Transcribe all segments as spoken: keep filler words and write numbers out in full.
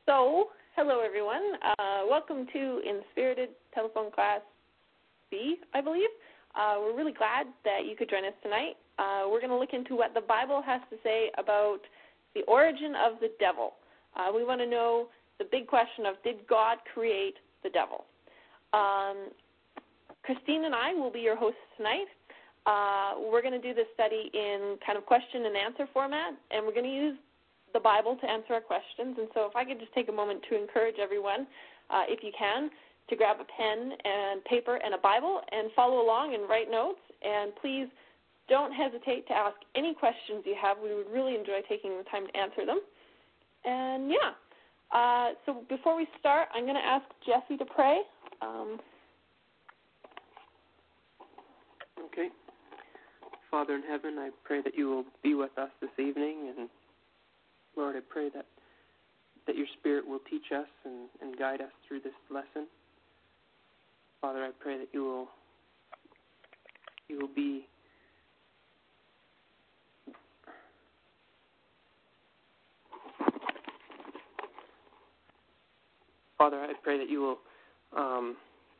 So, hello everyone. Uh, welcome to Inspirited Telephone Class B, I believe. Uh, we're really glad that you could join us tonight. Uh, we're going to look into what the Bible has to say about the origin of the devil. Uh, we want to know the big question of, did God create the devil? Um, Christine and I will be your hosts tonight. Uh, we're going to do this study in kind of question and answer format, and we're going to use the Bible to answer our questions. And so if I could just take a moment to encourage everyone, uh, if you can, to grab a pen and paper and a Bible and follow along and write notes. And please don't hesitate to ask any questions you have. We would really enjoy taking the time to answer them. And yeah, uh, so before we start, I'm going to ask Jesse to pray. Um, okay. Father in heaven, I pray that you will be with us this evening, and Lord, I pray that, that your Spirit will teach us and, and guide us through this lesson. Father, I pray that you will you will be Father, I pray that you will um,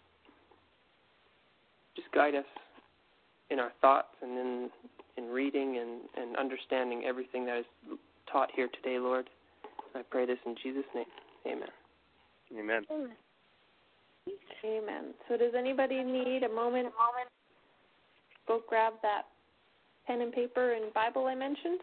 just guide us in our thoughts and in in reading and, and understanding everything that is taught here today, Lord. I pray this in Jesus' name. Amen. Amen. Amen. Amen. So does anybody need a moment? Go grab that pen and paper and Bible I mentioned.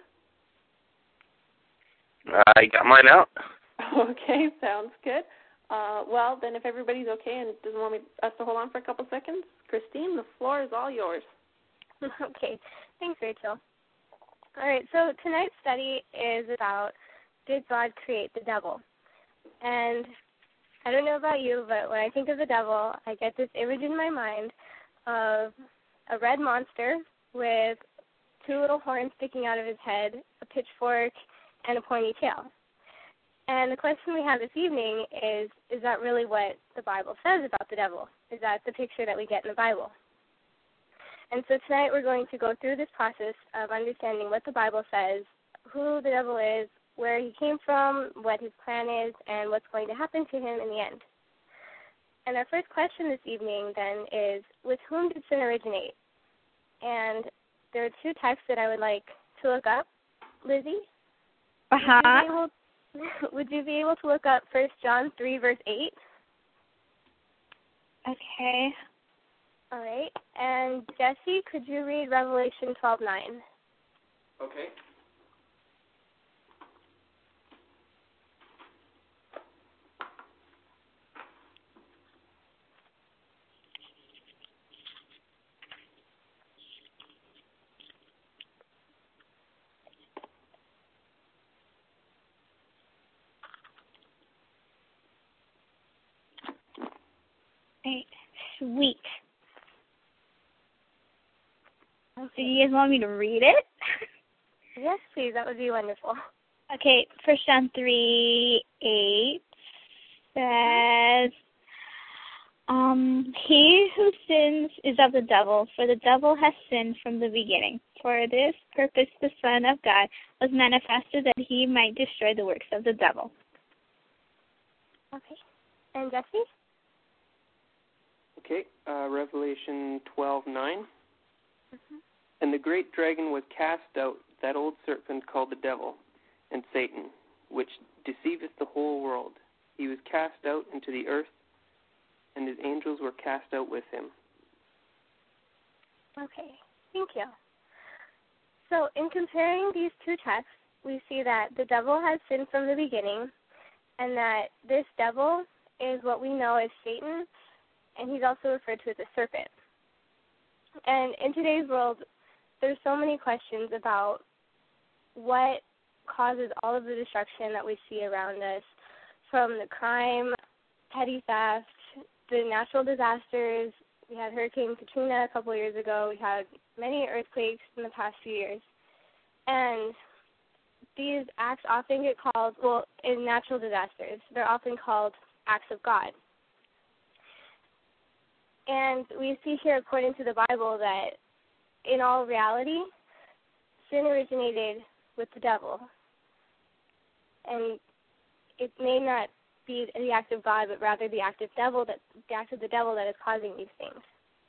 I got mine out. Okay, sounds good. Uh, well, then if everybody's okay and doesn't want me, us to hold on for a couple seconds, Christine, the floor is all yours. Okay. Thanks, Rachel. All right, so tonight's study is about, did God create the devil? And I don't know about you, but when I think of the devil, I get this image in my mind of a red monster with two little horns sticking out of his head, a pitchfork, and a pointy tail. And the question we have this evening is, is that really what the Bible says about the devil? Is that the picture that we get in the Bible? And so tonight we're going to go through this process of understanding what the Bible says, who the devil is, where he came from, what his plan is, and what's going to happen to him in the end. And our first question this evening, then, is, with whom did sin originate? And there are two texts that I would like to look up. Lizzie? Uh-huh. Would you be able, would you be able to look up First John three, verse eight? Okay. All right. And Jesse, could you read Revelation twelve nine? Okay. Right. Sweet. So you guys want me to read it? Yes, please. That would be wonderful. Okay, First John three eight says, um, he who sins is of the devil, for the devil has sinned from the beginning. For this purpose the Son of God was manifested, that he might destroy the works of the devil. Okay. And Jesse? Okay, uh, Revelation twelve nine. Mm-hmm. And the great dragon was cast out, that old serpent called the devil, and Satan, which deceiveth the whole world. He was cast out into the earth, and his angels were cast out with him. Okay, thank you. So in comparing these two texts, we see that the devil has sinned from the beginning, and that this devil is what we know as Satan, and he's also referred to as a serpent. And in today's world, there's so many questions about what causes all of the destruction that we see around us, from the crime, petty theft, the natural disasters. We had Hurricane Katrina a couple years ago. We had many earthquakes in the past few years. And these acts often get called, well, in natural disasters, they're often called acts of God. And we see here, according to the Bible, that in all reality, sin originated with the devil. And it may not be the act of God, but rather the act of devil that the act of the devil that is causing these things.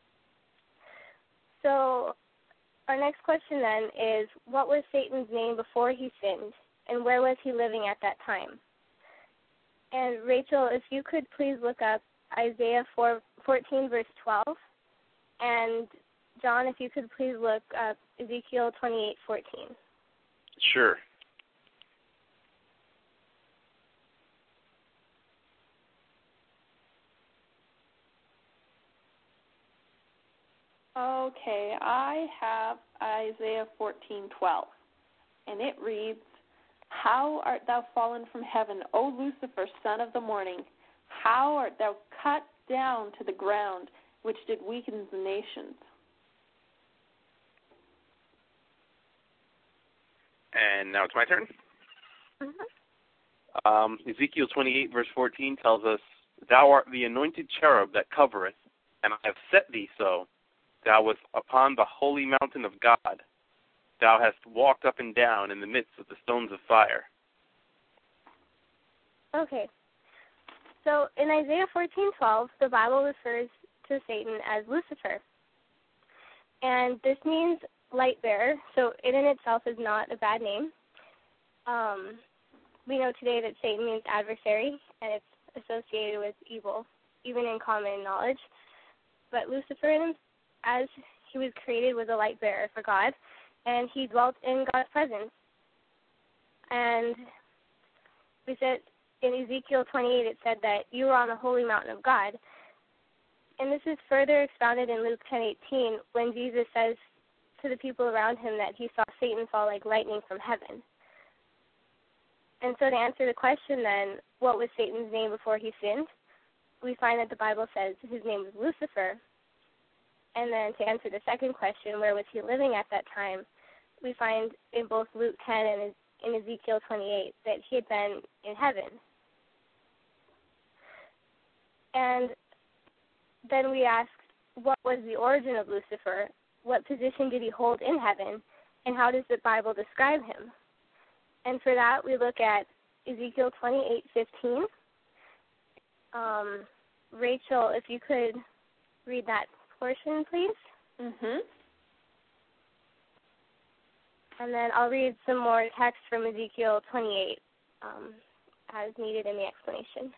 So our next question then is, what was Satan's name before he sinned, and where was he living at that time? And Rachel, if you could please look up Isaiah fourteen, verse twelve, and John, if you could please look up Ezekiel twenty-eight, fourteen. Sure. Okay, I have Isaiah fourteen twelve, and it reads, "How art thou fallen from heaven, O Lucifer, son of the morning? How art thou cut down to the ground, which did weaken the nations?" And now it's my turn. Mm-hmm. Um, Ezekiel twenty-eight, verse fourteen tells us, "Thou art the anointed cherub that covereth, and I have set thee so. Thou wast upon the holy mountain of God. Thou hast walked up and down in the midst of the stones of fire." Okay. So in Isaiah fourteen twelve, the Bible refers to Satan as Lucifer. And this means light bearer, so it in itself is not a bad name. Um, we know today that Satan means adversary, and it's associated with evil, even in common knowledge. But Lucifer, as he was created, was a light bearer for God, and he dwelt in God's presence. And we said in Ezekiel twenty-eight, it said that you were on the holy mountain of God. And this is further expounded in Luke ten eighteen, when Jesus says to the people around him that he saw Satan fall like lightning from heaven. And so to answer the question then, what was Satan's name before he sinned? We find that the Bible says his name was Lucifer. And then to answer the second question, where was he living at that time, we find in both Luke ten and in Ezekiel twenty-eight that he had been in heaven. And then we asked, what was the origin of Lucifer? What position did he hold in heaven? And how does the Bible describe him? And for that, we look at Ezekiel twenty-eight fifteen. Um, Rachel, if you could read that portion, please. Mm-hmm. And then I'll read some more text from Ezekiel twenty-eight um, as needed in the explanation.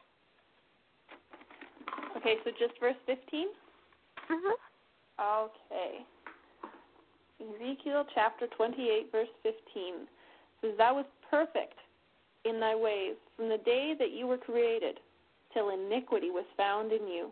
Okay, so just verse fifteen? Mm-hmm. Okay. Ezekiel chapter twenty-eight, verse fifteen says, "Thou wast perfect in thy ways from the day that you were created, till iniquity was found in you."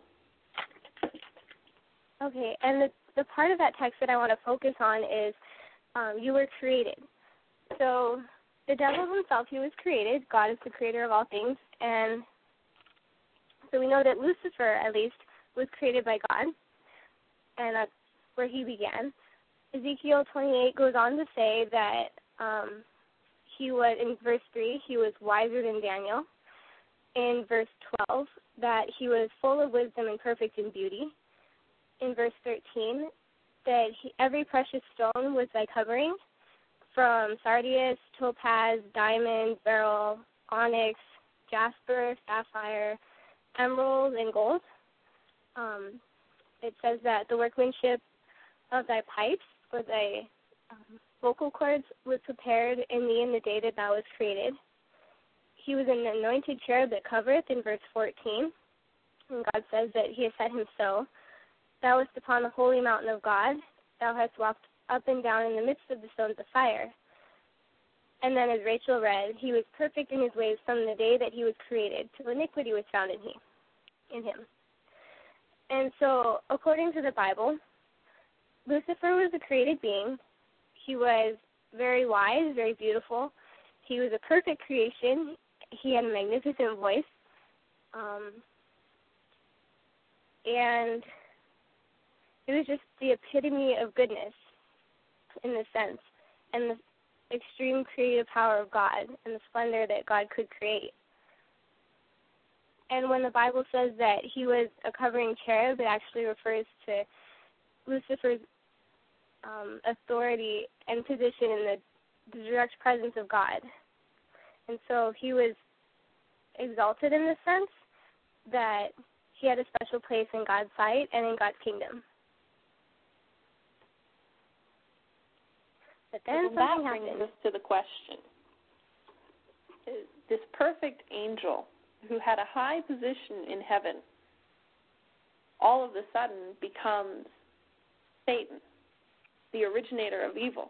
Okay, and the, the part of that text that I want to focus on is um, you were created. So the devil himself, he was created. God is the creator of all things. And so we know that Lucifer, at least, was created by God, and that's where he began. Ezekiel twenty-eight goes on to say that um, he was, in verse three, he was wiser than Daniel. In verse twelve, that he was full of wisdom and perfect in beauty. In verse thirteen, that he, every precious stone was thy covering, from sardius, topaz, diamond, beryl, onyx, jasper, sapphire, emerald, and gold. Um, it says that the workmanship of thy pipes, or thy um, vocal cords, was prepared in me in the day that thou was created. He was an anointed cherub that covereth, in verse fourteen. And God says that he has set him so. Thou wast upon the holy mountain of God. Thou hast walked up and down in the midst of the stones of fire. And then, as Rachel read, he was perfect in his ways from the day that he was created, till iniquity was found in, he, in him. And so, according to the Bible, Lucifer was a created being. He was very wise, very beautiful. He was a perfect creation. He had a magnificent voice. Um, and it was just the epitome of goodness, in this sense, and the extreme creative power of God and the splendor that God could create. And when the Bible says that he was a covering cherub, it actually refers to Lucifer's um, authority and position in the, the direct presence of God. And so he was exalted in the sense that he had a special place in God's sight and in God's kingdom. But then well, that something brings happened. us to the question. This perfect angel who had a high position in heaven all of a sudden becomes Satan, the originator of evil.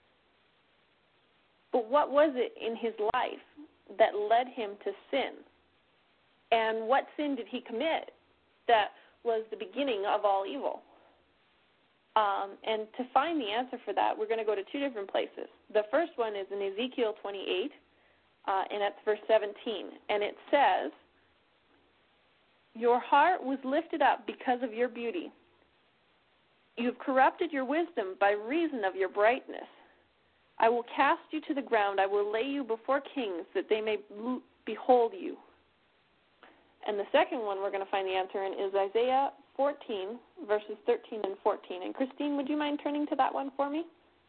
But what was it in his life that led him to sin? And what sin did he commit that was the beginning of all evil? Um, and to find the answer for that, we're going to go to two different places. The first one is in Ezekiel twenty-eight, uh, and that's verse seventeen. And it says, "Your heart was lifted up because of your beauty. You have corrupted your wisdom by reason of your brightness. I will cast you to the ground. I will lay you before kings that they may behold you." And the second one we're going to find the answer in is Isaiah fourteen, verses thirteen and fourteen. And Christine, would you mind turning to that one for me?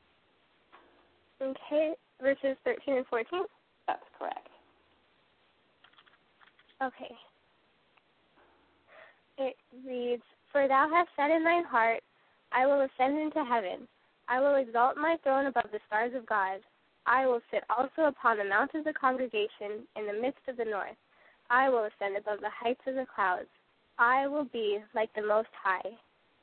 Okay, verses thirteen and fourteen? That's correct. Okay. It reads, "For thou hast said in thine heart, I will ascend into heaven. I will exalt my throne above the stars of God. I will sit also upon the mount of the congregation in the midst of the north. I will ascend above the heights of the clouds. I will be like the Most High."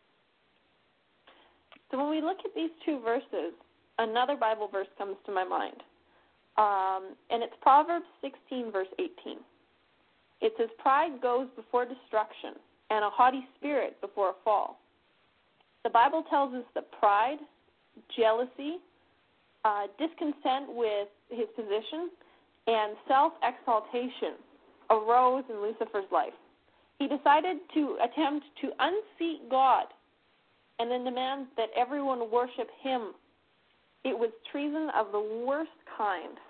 So when we look at these two verses, another Bible verse comes to my mind. Um, and it's Proverbs sixteen, verse eighteen. It says, "Pride goes before destruction, and a haughty spirit before a fall." The Bible tells us that pride, jealousy, uh, discontent with his position, and self-exaltation arose in Lucifer's life. He decided to attempt to unseat God and then demand that everyone worship him. It was treason of the worst kind.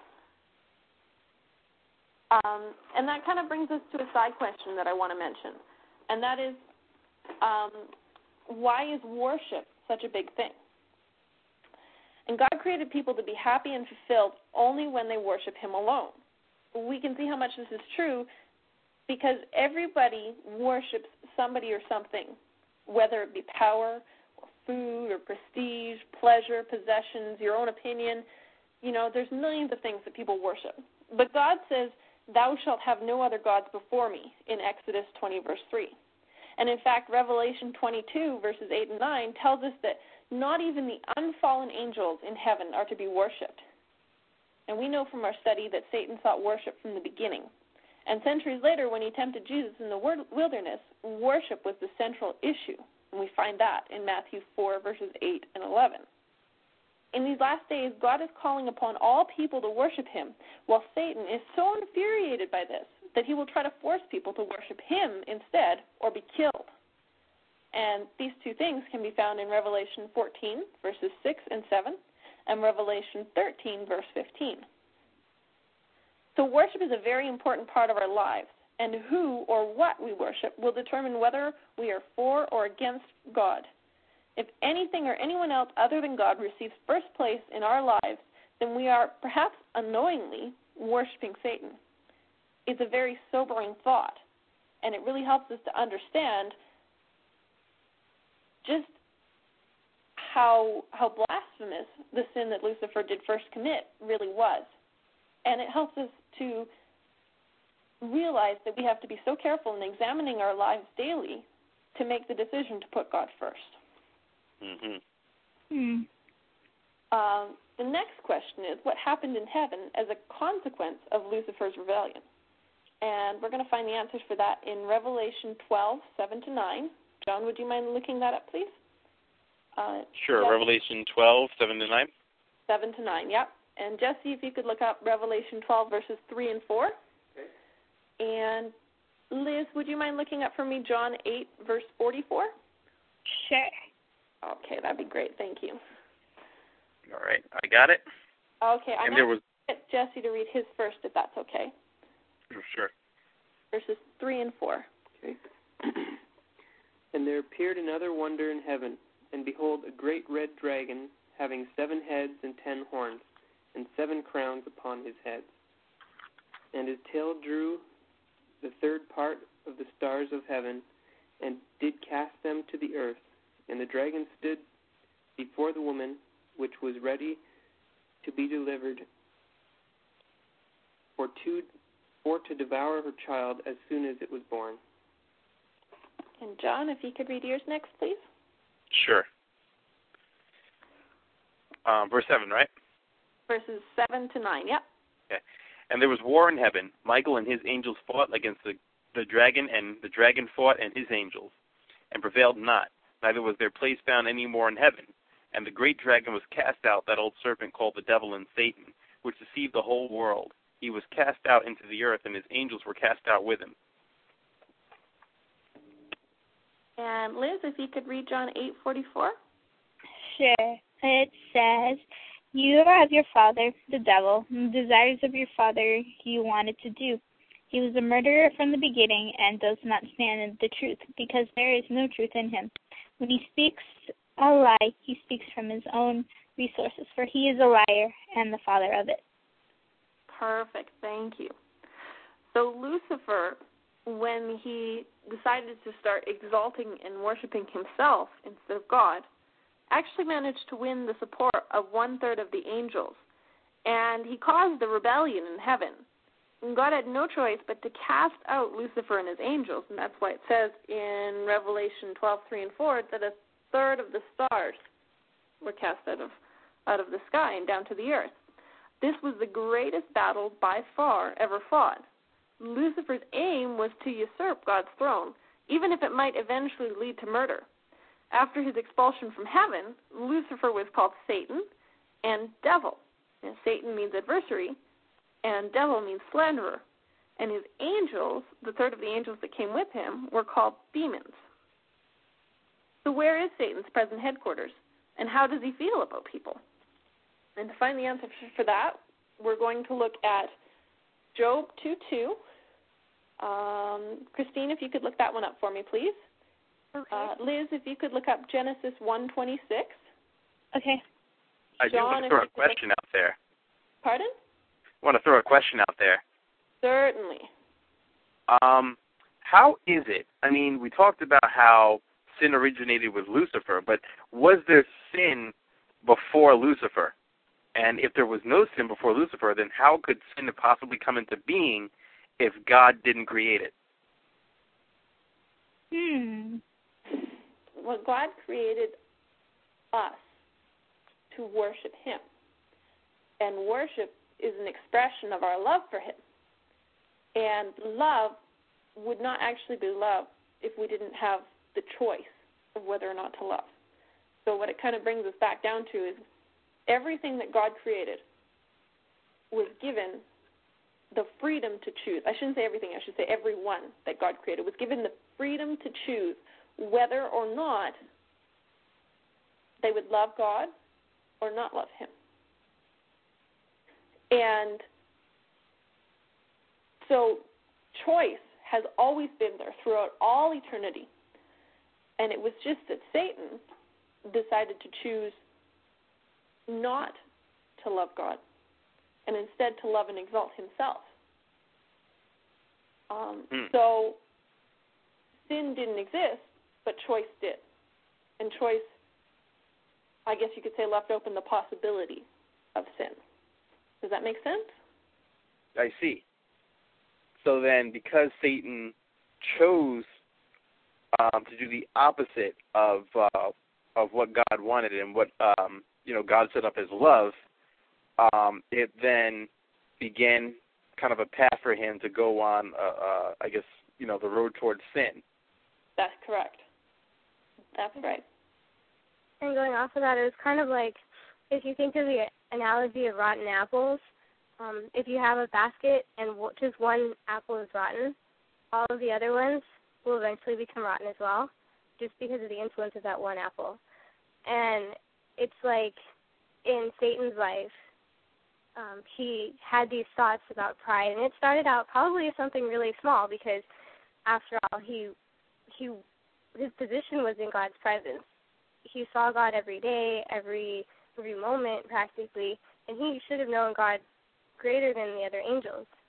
Um, and that kind of brings us to a side question that I want to mention, and that is, um, why is worship such a big thing? And God created people to be happy and fulfilled only when they worship him alone. We can see how much this is true because everybody worships somebody or something, whether it be power or food or prestige, pleasure, possessions, your own opinion. You know, there's millions of things that people worship. But God says, "Thou shalt have no other gods before me," in Exodus twenty, verse three. And in fact, Revelation twenty-two, verses eight and nine, tells us that not even the unfallen angels in heaven are to be worshipped. And we know from our study that Satan sought worship from the beginning. And centuries later, when he tempted Jesus in the wilderness, worship was the central issue. And we find that in Matthew four, verses eight and eleven. In these last days, God is calling upon all people to worship him, while Satan is so infuriated by this that he will try to force people to worship him instead or be killed. And these two things can be found in Revelation fourteen, verses six and seven, and Revelation thirteen, verse fifteen. So worship is a very important part of our lives, and who or what we worship will determine whether we are for or against God. If anything or anyone else other than God receives first place in our lives, then we are perhaps unknowingly worshiping Satan. It's a very sobering thought, and it really helps us to understand just how how blasphemous the sin that Lucifer did first commit really was. And it helps us to realize that we have to be so careful in examining our lives daily to make the decision to put God first. Mhm. Hmm. Um, the next question is, what happened in heaven as a consequence of Lucifer's rebellion? And we're going to find the answers for that in Revelation twelve, seven to nine. John, would you mind looking that up, please? Uh, Sure. Jesse, Revelation twelve, seven to nine. seven to nine, yep. And Jesse, if you could look up Revelation twelve, verses three and four. Okay. And Liz, would you mind looking up for me John eight, verse forty-four? Sure. Okay, that'd be great. Thank you. All right. I got it. Okay, I'm And there going was to get Jesse to read his first, if that's okay. sure. Verses three and four. Okay. And there appeared another wonder in heaven, and behold, a great red dragon, having seven heads and ten horns, and seven crowns upon his heads. And his tail drew the third part of the stars of heaven, and did cast them to the earth. And the dragon stood before the woman, which was ready to be delivered, for to, for to devour her child as soon as it was born. And John, if you could read yours next, please. Sure. Um, verse seven, right? Verses seven to nine, yep. Okay. And there was war in heaven. Michael and his angels fought against the, the dragon, and the dragon fought and his angels, and prevailed not. Neither was their place found any more in heaven. And the great dragon was cast out, that old serpent called the devil and Satan, which deceived the whole world. He was cast out into the earth, and his angels were cast out with him. And Liz, if you could read John eight forty-four. Sure. It says, "You are of your father, the devil, and the desires of your father you wanted to do. He was a murderer from the beginning and does not stand in the truth, because there is no truth in him. When he speaks a lie, he speaks from his own resources, for he is a liar and the father of it." Perfect. Thank you. So Lucifer, when he decided to start exalting and worshiping himself instead of God, actually managed to win the support of one-third of the angels. And he caused the rebellion in heaven. And God had no choice but to cast out Lucifer and his angels. And that's why it says in Revelation twelve, three and four, that a third of the stars were cast out of, out of the sky and down to the earth. This was the greatest battle by far ever fought. Lucifer's aim was to usurp God's throne, even if it might eventually lead to murder. After his expulsion from heaven, Lucifer was called Satan and devil. And Satan means adversary, and devil means slanderer. And his angels, the third of the angels that came with him, were called demons. So where is Satan's present headquarters, and how does he feel about people? And to find the answer for that, we're going to look at Job two two. Um, Christine, if you could look that one up for me, please. Okay. Uh, Liz, if you could look up Genesis one twenty-six. Okay. I do John, want to throw if a you could question out there. Pardon? I want to throw a question out there. Certainly. Um, how is it? I mean, we talked about how sin originated with Lucifer, but was there sin before Lucifer? And if there was no sin before Lucifer, then how could sin possibly come into being if God didn't create it? Hmm. Well, God created us to worship him. And worship is an expression of our love for him. And love would not actually be love if we didn't have the choice of whether or not to love. So what it kind of brings us back down to is everything that God created was given the freedom to choose. I shouldn't say everything, I should say everyone that God created was given the freedom to choose whether or not they would love God or not love him. And so choice has always been there throughout all eternity. And it was just that Satan decided to choose not to love God and instead to love and exalt himself. Um, mm. So sin didn't exist, but choice did. And choice, I guess you could say, left open the possibility of sin. Does that make sense? I see. So then, because Satan chose um, to do the opposite of uh, of what God wanted and what um, you know God set up as love, um, it then began kind of a path for him to go on. Uh, uh, I guess you know the road towards sin. That's correct. That's right. And going off of that, it was kind of like if you think of the analogy of rotten apples. Um, if you have a basket and just one apple is rotten, all of the other ones will eventually become rotten as well, just because of the influence of that one apple. And it's like in Satan's life, um, he had these thoughts about pride, and it started out probably as something really small because, after all, he he his position was in God's presence. He saw God every day, every every moment practically, and he should have known God greater than the other angels.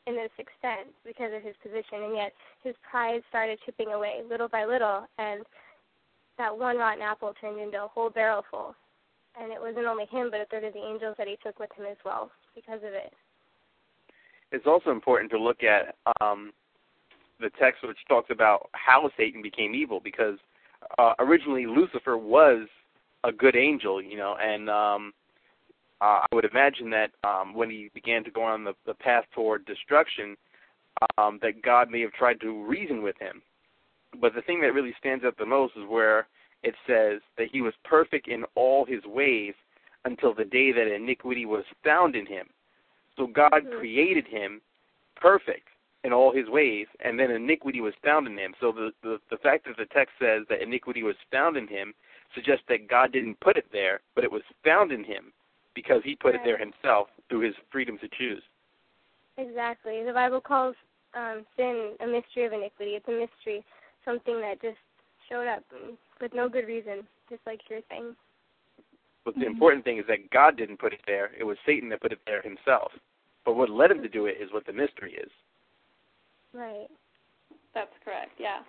in this extent because of his position, and yet his pride started chipping away little by little, and that one rotten apple turned into a whole barrel full. And it wasn't only him, but a third of the angels that he took with him as well because of it. It's also important to look at um, the text which talks about how Satan became evil, because uh, originally Lucifer was a good angel, you know, and um, uh, I would imagine that um, when he began to go on the, the path toward destruction, um, that God may have tried to reason with him. But the thing that really stands out the most is where it says that he was perfect in all his ways until the day that iniquity was found in him. So God mm-hmm. created him perfect in all his ways, and then iniquity was found in him. So the, the, the fact that the text says that iniquity was found in him suggests that God didn't put it there, but it was found in him because he put right. it there himself through his freedom to choose. Exactly. The Bible calls um, sin a mystery of iniquity. It's a mystery, something that just showed up with no good reason, just like you're saying. But the important thing is that God didn't put it there. It was Satan that put it there himself. But what led him to do it is what the mystery is. Right. That's correct, yeah.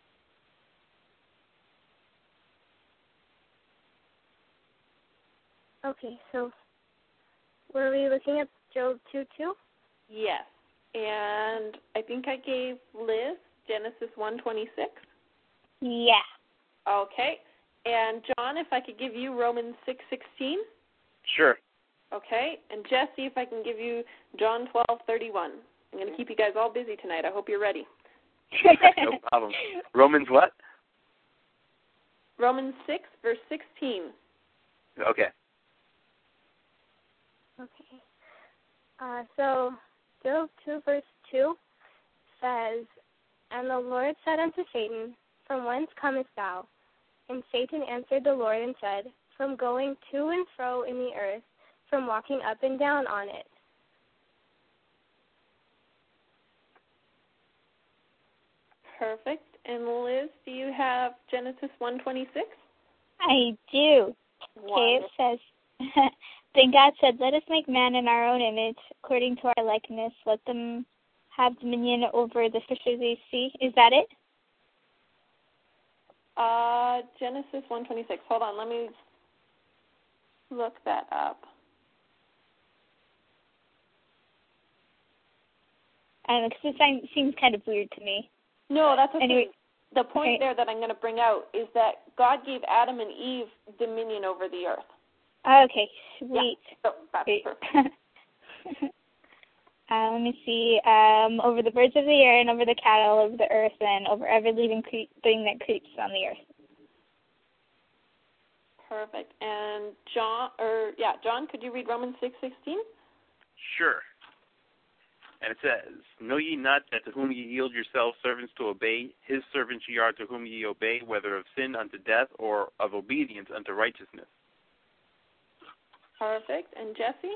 Okay, so were we looking at Job two two? Yes. And I think I gave Liz Genesis one twenty-six. Yeah. Okay. And John, if I could give you Romans six sixteen. Sure. Okay. And Jesse, if I can give you John twelve thirty-one. I'm going to keep you guys all busy tonight. I hope you're ready. No problem. Romans what? Romans six, verse sixteen. Okay. Okay. Uh, so Job two, verse two says, And the Lord said unto Satan, From whence comest thou? And Satan answered the Lord and said, From going to and fro in the earth, from walking up and down on it. Perfect. And Liz, do you have Genesis one twenty-six? I do. Okay, it says, Then God said, Let us make man in our own image, according to our likeness. Let them have dominion over the fish of the sea. Is that it? Uh, Genesis one twenty-six. Hold on, let me look that up. I don't know, because it seems kind of weird to me. No, that's okay. Anyway, the point okay. there that I'm going to bring out is that God gave Adam and Eve dominion over the earth. Okay, sweet. Yeah, so that's Great. perfect. uh, let me see. Um, over the birds of the air and over the cattle, over the earth, and over every living cre- thing that creeps on the earth. Perfect. And John, or yeah, John, could you read Romans six sixteen? Sure. And it says, Know ye not that to whom ye yield yourselves servants to obey, his servants ye are to whom ye obey, whether of sin unto death or of obedience unto righteousness. Perfect. And Jesse?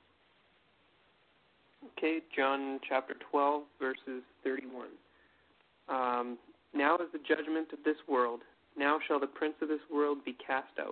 Okay, John chapter twelve, verses thirty-one. Um, now is the judgment of this world. Now shall the prince of this world be cast out.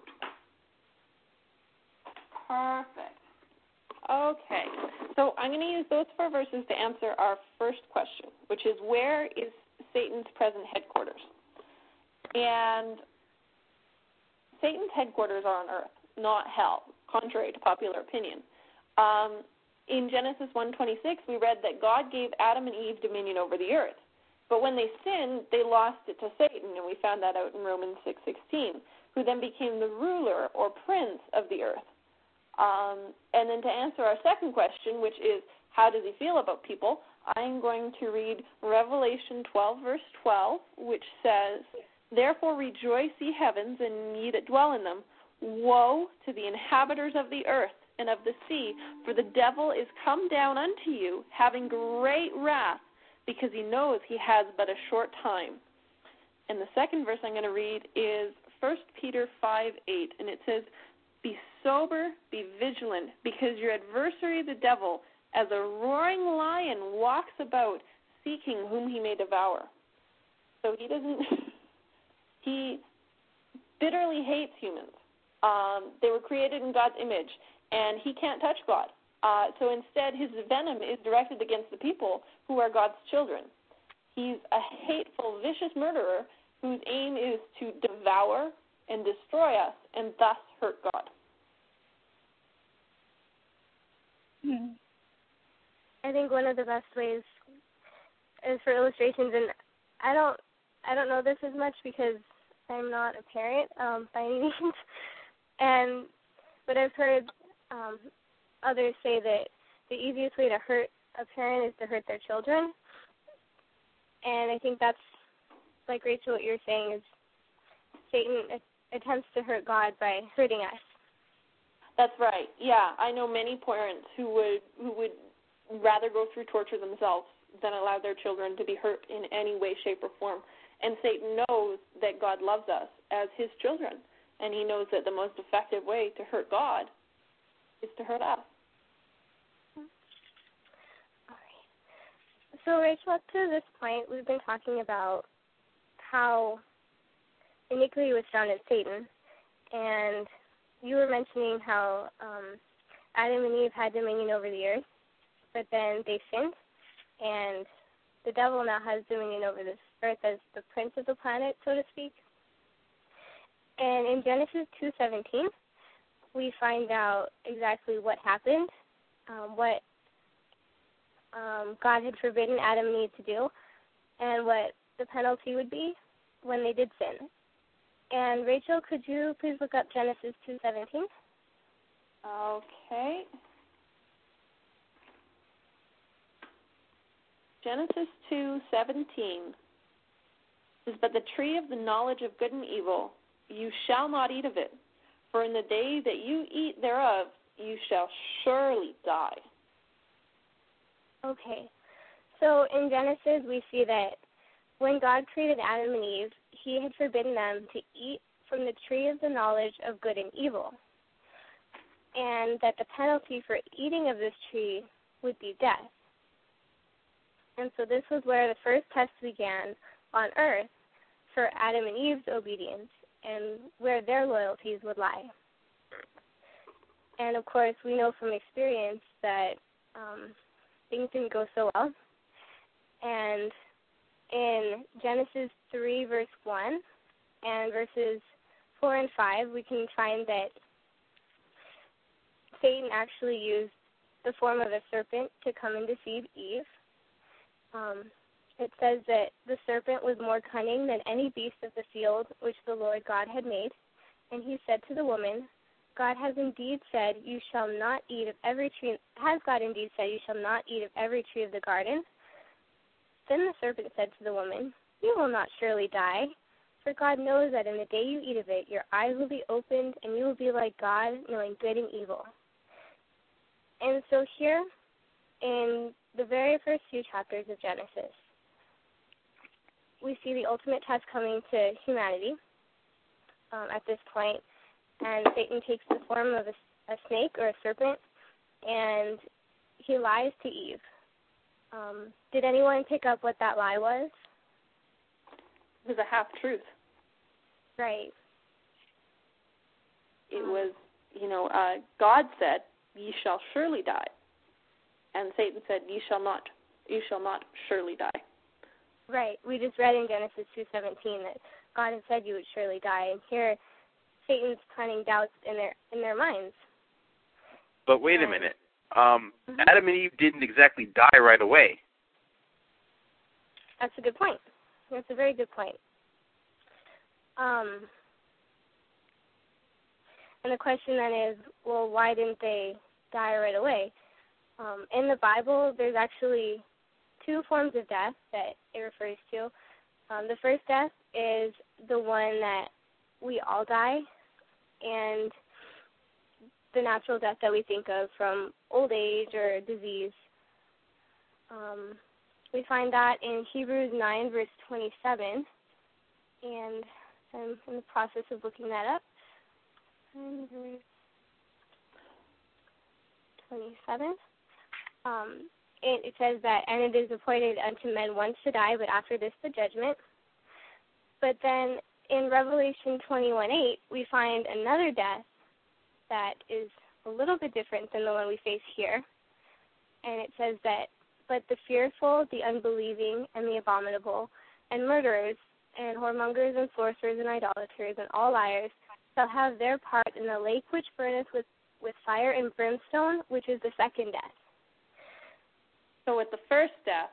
Perfect. Okay, so I'm going to use those four verses to answer our first question, which is where is Satan's present headquarters? And Satan's headquarters are on earth, not hell, contrary to popular opinion. Um, in Genesis one twenty-six, we read that God gave Adam and Eve dominion over the earth. But when they sinned, they lost it to Satan, and we found that out in Romans six sixteen, who then became the ruler or prince of the earth. Um, and then to answer our second question, which is how does he feel about people, I'm going to read Revelation twelve, verse twelve, which says, Therefore rejoice, ye heavens, and ye that dwell in them. Woe to the inhabitants of the earth and of the sea, for the devil is come down unto you, having great wrath, because he knows he has but a short time. And the second verse I'm going to read is First Peter five eight, and it says, Be sober, be vigilant, because your adversary the devil, as a roaring lion, walks about, seeking whom he may devour. So he doesn't, he bitterly hates humans. Um, they were created in God's image, and he can't touch God. Uh, so instead, his venom is directed against the people who are God's children. He's a hateful, vicious murderer whose aim is to devour and destroy us and thus hurt God. Hmm. I think one of the best ways is for illustrations, and I don't, I don't know this as much because I'm not a parent um, by any means, and but I've heard um, others say that the easiest way to hurt a parent is to hurt their children, and I think that's, like Rachel, what you're saying is Satan attempts to hurt God by hurting us. That's right. Yeah, I know many parents who would who would rather go through torture themselves than allow their children to be hurt in any way, shape, or form. And Satan knows that God loves us as his children, and he knows that the most effective way to hurt God is to hurt us. All right. So, Rachel, up to this point, we've been talking about how iniquity was found in Satan, and you were mentioning how um, Adam and Eve had dominion over the earth, but then they sinned, and the devil now has dominion over this earth as the prince of the planet, so to speak. And in Genesis two seventeen, we find out exactly what happened, um, what um, God had forbidden Adam and Eve to do, and what the penalty would be when they did sin. And Rachel, could you please look up Genesis two seventeen? Okay. Genesis two seventeen says, "But the tree of the knowledge of good and evil, you shall not eat of it, for in the day that you eat thereof, you shall surely die." Okay. So in Genesis, we see that when God created Adam and Eve, he had forbidden them to eat from the tree of the knowledge of good and evil, and that the penalty for eating of this tree would be death. And so this was where the first test began on earth for Adam and Eve's obedience and where their loyalties would lie. And, of course, we know from experience that um, things didn't go so well. And in Genesis three, verse one, and verses four and five, we can find that Satan actually used the form of a serpent to come and deceive Eve. Um, it says that the serpent was more cunning than any beast of the field which the Lord God had made. And he said to the woman, God has indeed said, you shall not eat of every tree, has God indeed said, you shall not eat of every tree of the garden? Then the serpent said to the woman, you will not surely die, for God knows that in the day you eat of it, your eyes will be opened, and you will be like God, knowing good and evil. And so here, in the very first few chapters of Genesis, we see the ultimate test coming to humanity um, at this point, and Satan takes the form of a, a snake or a serpent, and he lies to Eve. Um, did anyone pick up what that lie was? It was a half-truth. Right. It was, you know, uh, God said, ye shall surely die. And Satan said, ye shall not, you shall not surely die. Right. We just read in Genesis two seventeen that God had said you would surely die. And here, Satan's planting doubts in their in their minds. But wait and, a minute. Um, mm-hmm. Adam and Eve didn't exactly die right away. That's a good point. That's a very good point. Um, and the question then is, well, why didn't they die right away? Um, in the Bible, there's actually two forms of death that it refers to. Um, the first death is the one that we all die, and the natural death that we think of from old age or disease. Um, we find that in Hebrews nine, verse twenty-seven, and I'm in the process of looking that up. And verse twenty-seven. Um, it, it says that, and it is appointed unto men once to die, but after this the judgment. But then in Revelation twenty-one eight, we find another death that is a little bit different than the one we face here. and it says that, but the fearful, the unbelieving, and the abominable, and murderers, and whoremongers, and sorcerers, and idolaters, and all liars shall have their part in the lake which burneth with, with fire and brimstone, which is the second death. So with the first death,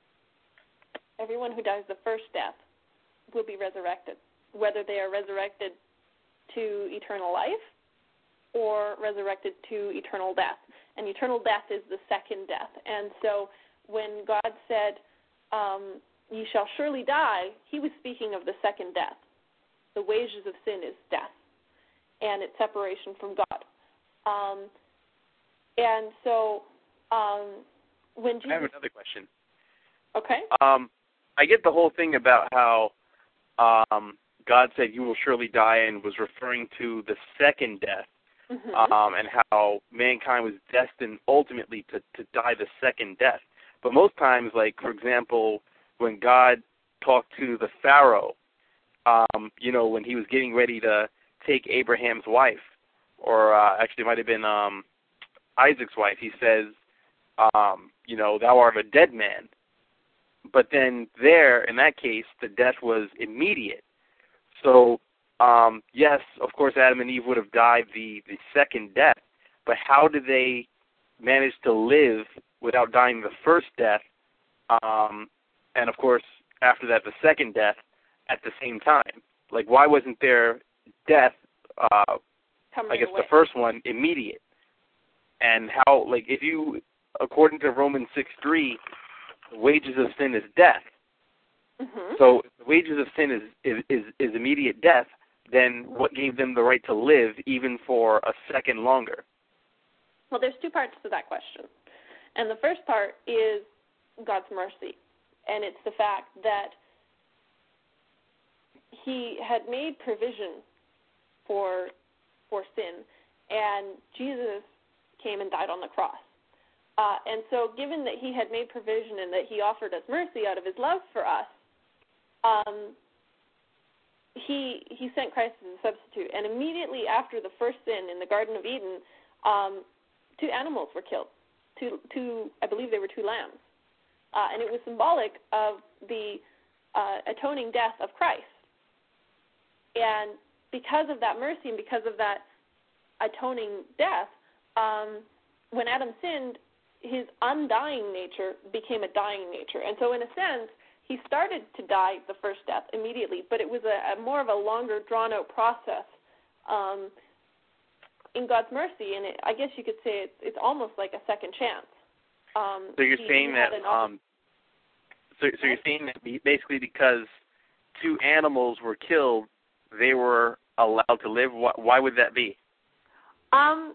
everyone who dies the first death will be resurrected, whether they are resurrected to eternal life or resurrected to eternal death. And eternal death is the second death. And so when God said, um, ye shall surely die, he was speaking of the second death. The wages of sin is death, and it's separation from God. Um, and so um, when Jesus... I have another question. Okay. Um, I get the whole thing about how um, God said you will surely die and was referring to the second death. Mm-hmm. Um, and how mankind was destined ultimately to, to die the second death. But most times, like, for example, when God talked to the Pharaoh, um, you know, when he was getting ready to take Abraham's wife, or uh, actually it might have been um, Isaac's wife, he says, um, you know, thou art a dead man. But then there, in that case, the death was immediate. So, Um, yes, of course, Adam and Eve would have died the, the second death, but how did they manage to live without dying the first death, um, and, of course, after that, the second death at the same time? Like, why wasn't their death, uh, I guess away. the first one, immediate? And how, like, if you, according to Romans six three, the wages of sin is death. Mm-hmm. So if the wages of sin is, is, is, is immediate death, then what gave them the right to live even for a second longer? Well, there's two parts to that question. And the first part is God's mercy. And it's the fact that he had made provision for for sin, and Jesus came and died on the cross. Uh, and so given that he had made provision and that he offered us mercy out of his love for us, um, He he sent Christ as a substitute, and immediately after the first sin in the Garden of Eden, um, two animals were killed. Two, two, I believe they were two lambs, uh, and it was symbolic of the uh, atoning death of Christ. And because of that mercy and because of that atoning death, um, when Adam sinned, his undying nature became a dying nature, and so in a sense, he started to die the first death immediately, but it was a, a more of a longer, drawn-out process um, in God's mercy, and it, I guess you could say it's, it's almost like a second chance. Um, so you're he, saying he that, um, so, so you're saying that basically because two animals were killed, they were allowed to live. Why, why would that be? Um.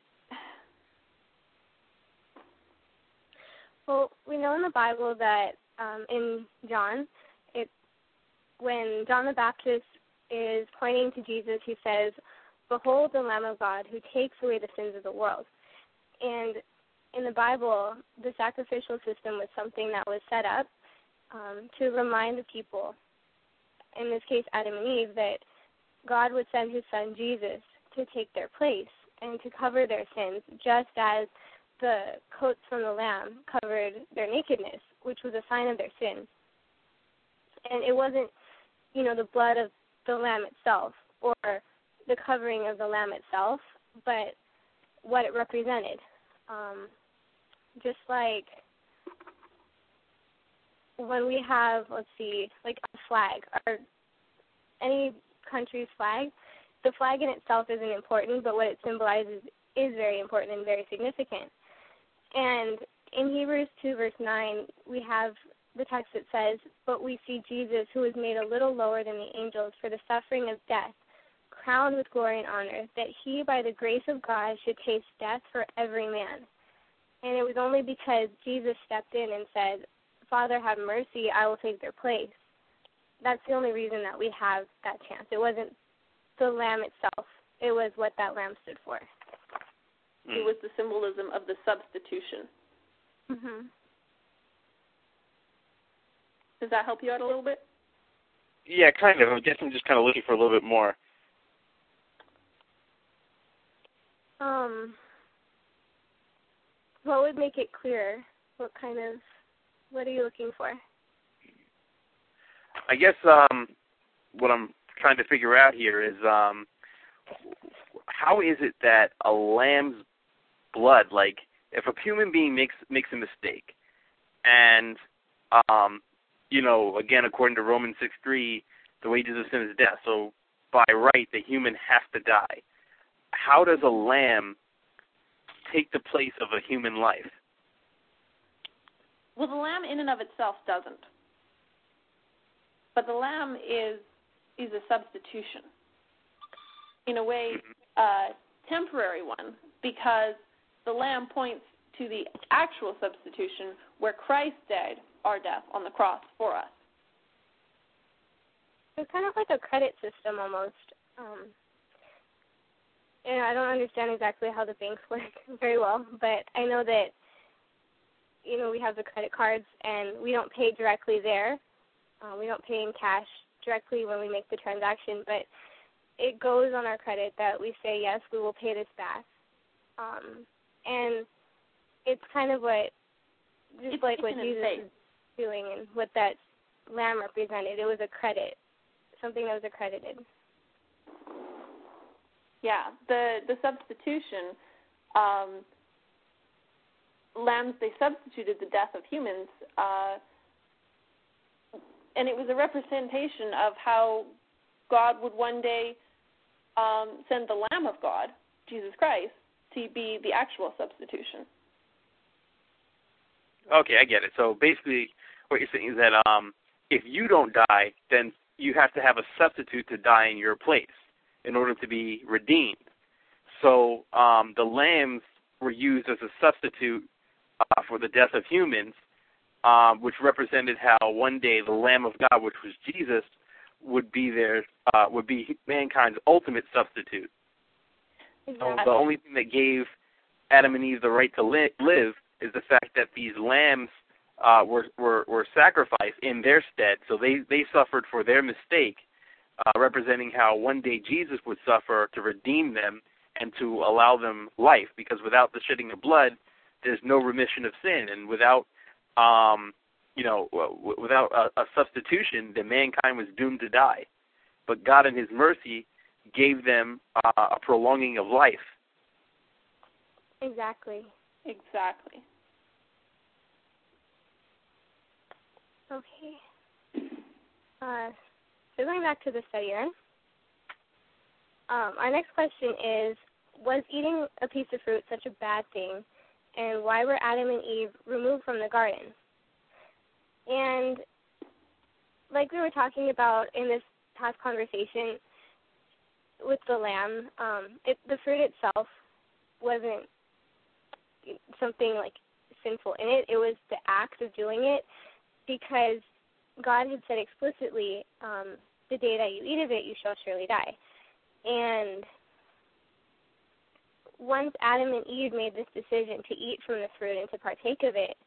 Well, we know in the Bible that Um, in John, it when John the Baptist is pointing to Jesus, he says, "Behold the Lamb of God who takes away the sins of the world." And in the Bible, the sacrificial system was something that was set up um, to remind the people, in this case Adam and Eve, that God would send his son Jesus to take their place and to cover their sins, just as the coats from the lamb covered their nakedness, which was a sign of their sin. And it wasn't, you know, the blood of the lamb itself or the covering of the lamb itself, but what it represented. Um, just like when we have, let's see, like a flag, or any country's flag, the flag in itself isn't important, but what it symbolizes is very important and very significant. And in Hebrews two, verse nine, we have the text that says, "But we see Jesus, who was made a little lower than the angels for the suffering of death, crowned with glory and honor, that he, by the grace of God, should taste death for every man." And it was only because Jesus stepped in and said, "Father, have mercy, I will take their place." That's the only reason that we have that chance. It wasn't the lamb itself. It was what that lamb stood for. It was the symbolism of the substitution. Mm-hmm. Does that help you out a little bit? Yeah, kind of. I guess I'm just kind of looking for a little bit more. Um, what would make it clearer? What kind of, what are you looking for? I guess um, what I'm trying to figure out here is um, how is it that a lamb's blood, like if a human being makes makes a mistake, and um, you know, again, according to Romans six three, the wages of sin is death. So by right, the human has to die. How does a lamb take the place of a human life? Well, the lamb in and of itself doesn't. But the lamb is is a substitution, in a way, a temporary one, because the lamb points to the actual substitution where Christ died our death on the cross for us. It's kind of like a credit system almost. Um, and I don't understand exactly how the banks work very well, but I know that, you know, we have the credit cards and we don't pay directly there. Uh, we don't pay in cash directly when we make the transaction, but it goes on our credit that we say, yes, we will pay this back. Um, and it's kind of what, just it's like what Jesus is doing and what that lamb represented. It was a credit, something that was accredited. Yeah, the, the substitution, um, lambs, they substituted the death of humans, uh, and it was a representation of how God would one day um, send the Lamb of God, Jesus Christ, to be the actual substitution. Okay, I get it. So basically what you're saying is that um, if you don't die, then you have to have a substitute to die in your place in order to be redeemed. So um, the lambs were used as a substitute uh, for the death of humans, Um, which represented how one day the Lamb of God, which was Jesus, would be there, uh, would be mankind's ultimate substitute. Exactly. So the only thing that gave Adam and Eve the right to li- live is the fact that these lambs uh, were, were were sacrificed in their stead. So they, they suffered for their mistake, uh, representing how one day Jesus would suffer to redeem them and to allow them life. Because without the shedding of blood, there's no remission of sin, and without Um, you know, w- without a, a substitution, then mankind was doomed to die. But God, in His mercy, gave them uh, a prolonging of life. Exactly. Exactly. Okay. Uh, so going back to the study, then, um, our next question is, was eating a piece of fruit such a bad thing? And why were Adam and Eve removed from the garden? And like we were talking about in this past conversation with the lamb, um, it, the fruit itself wasn't something like sinful in it. It was the act of doing it, because God had said explicitly, um, the day that you eat of it, you shall surely die. And once Adam and Eve made this decision to eat from the fruit and to partake of it,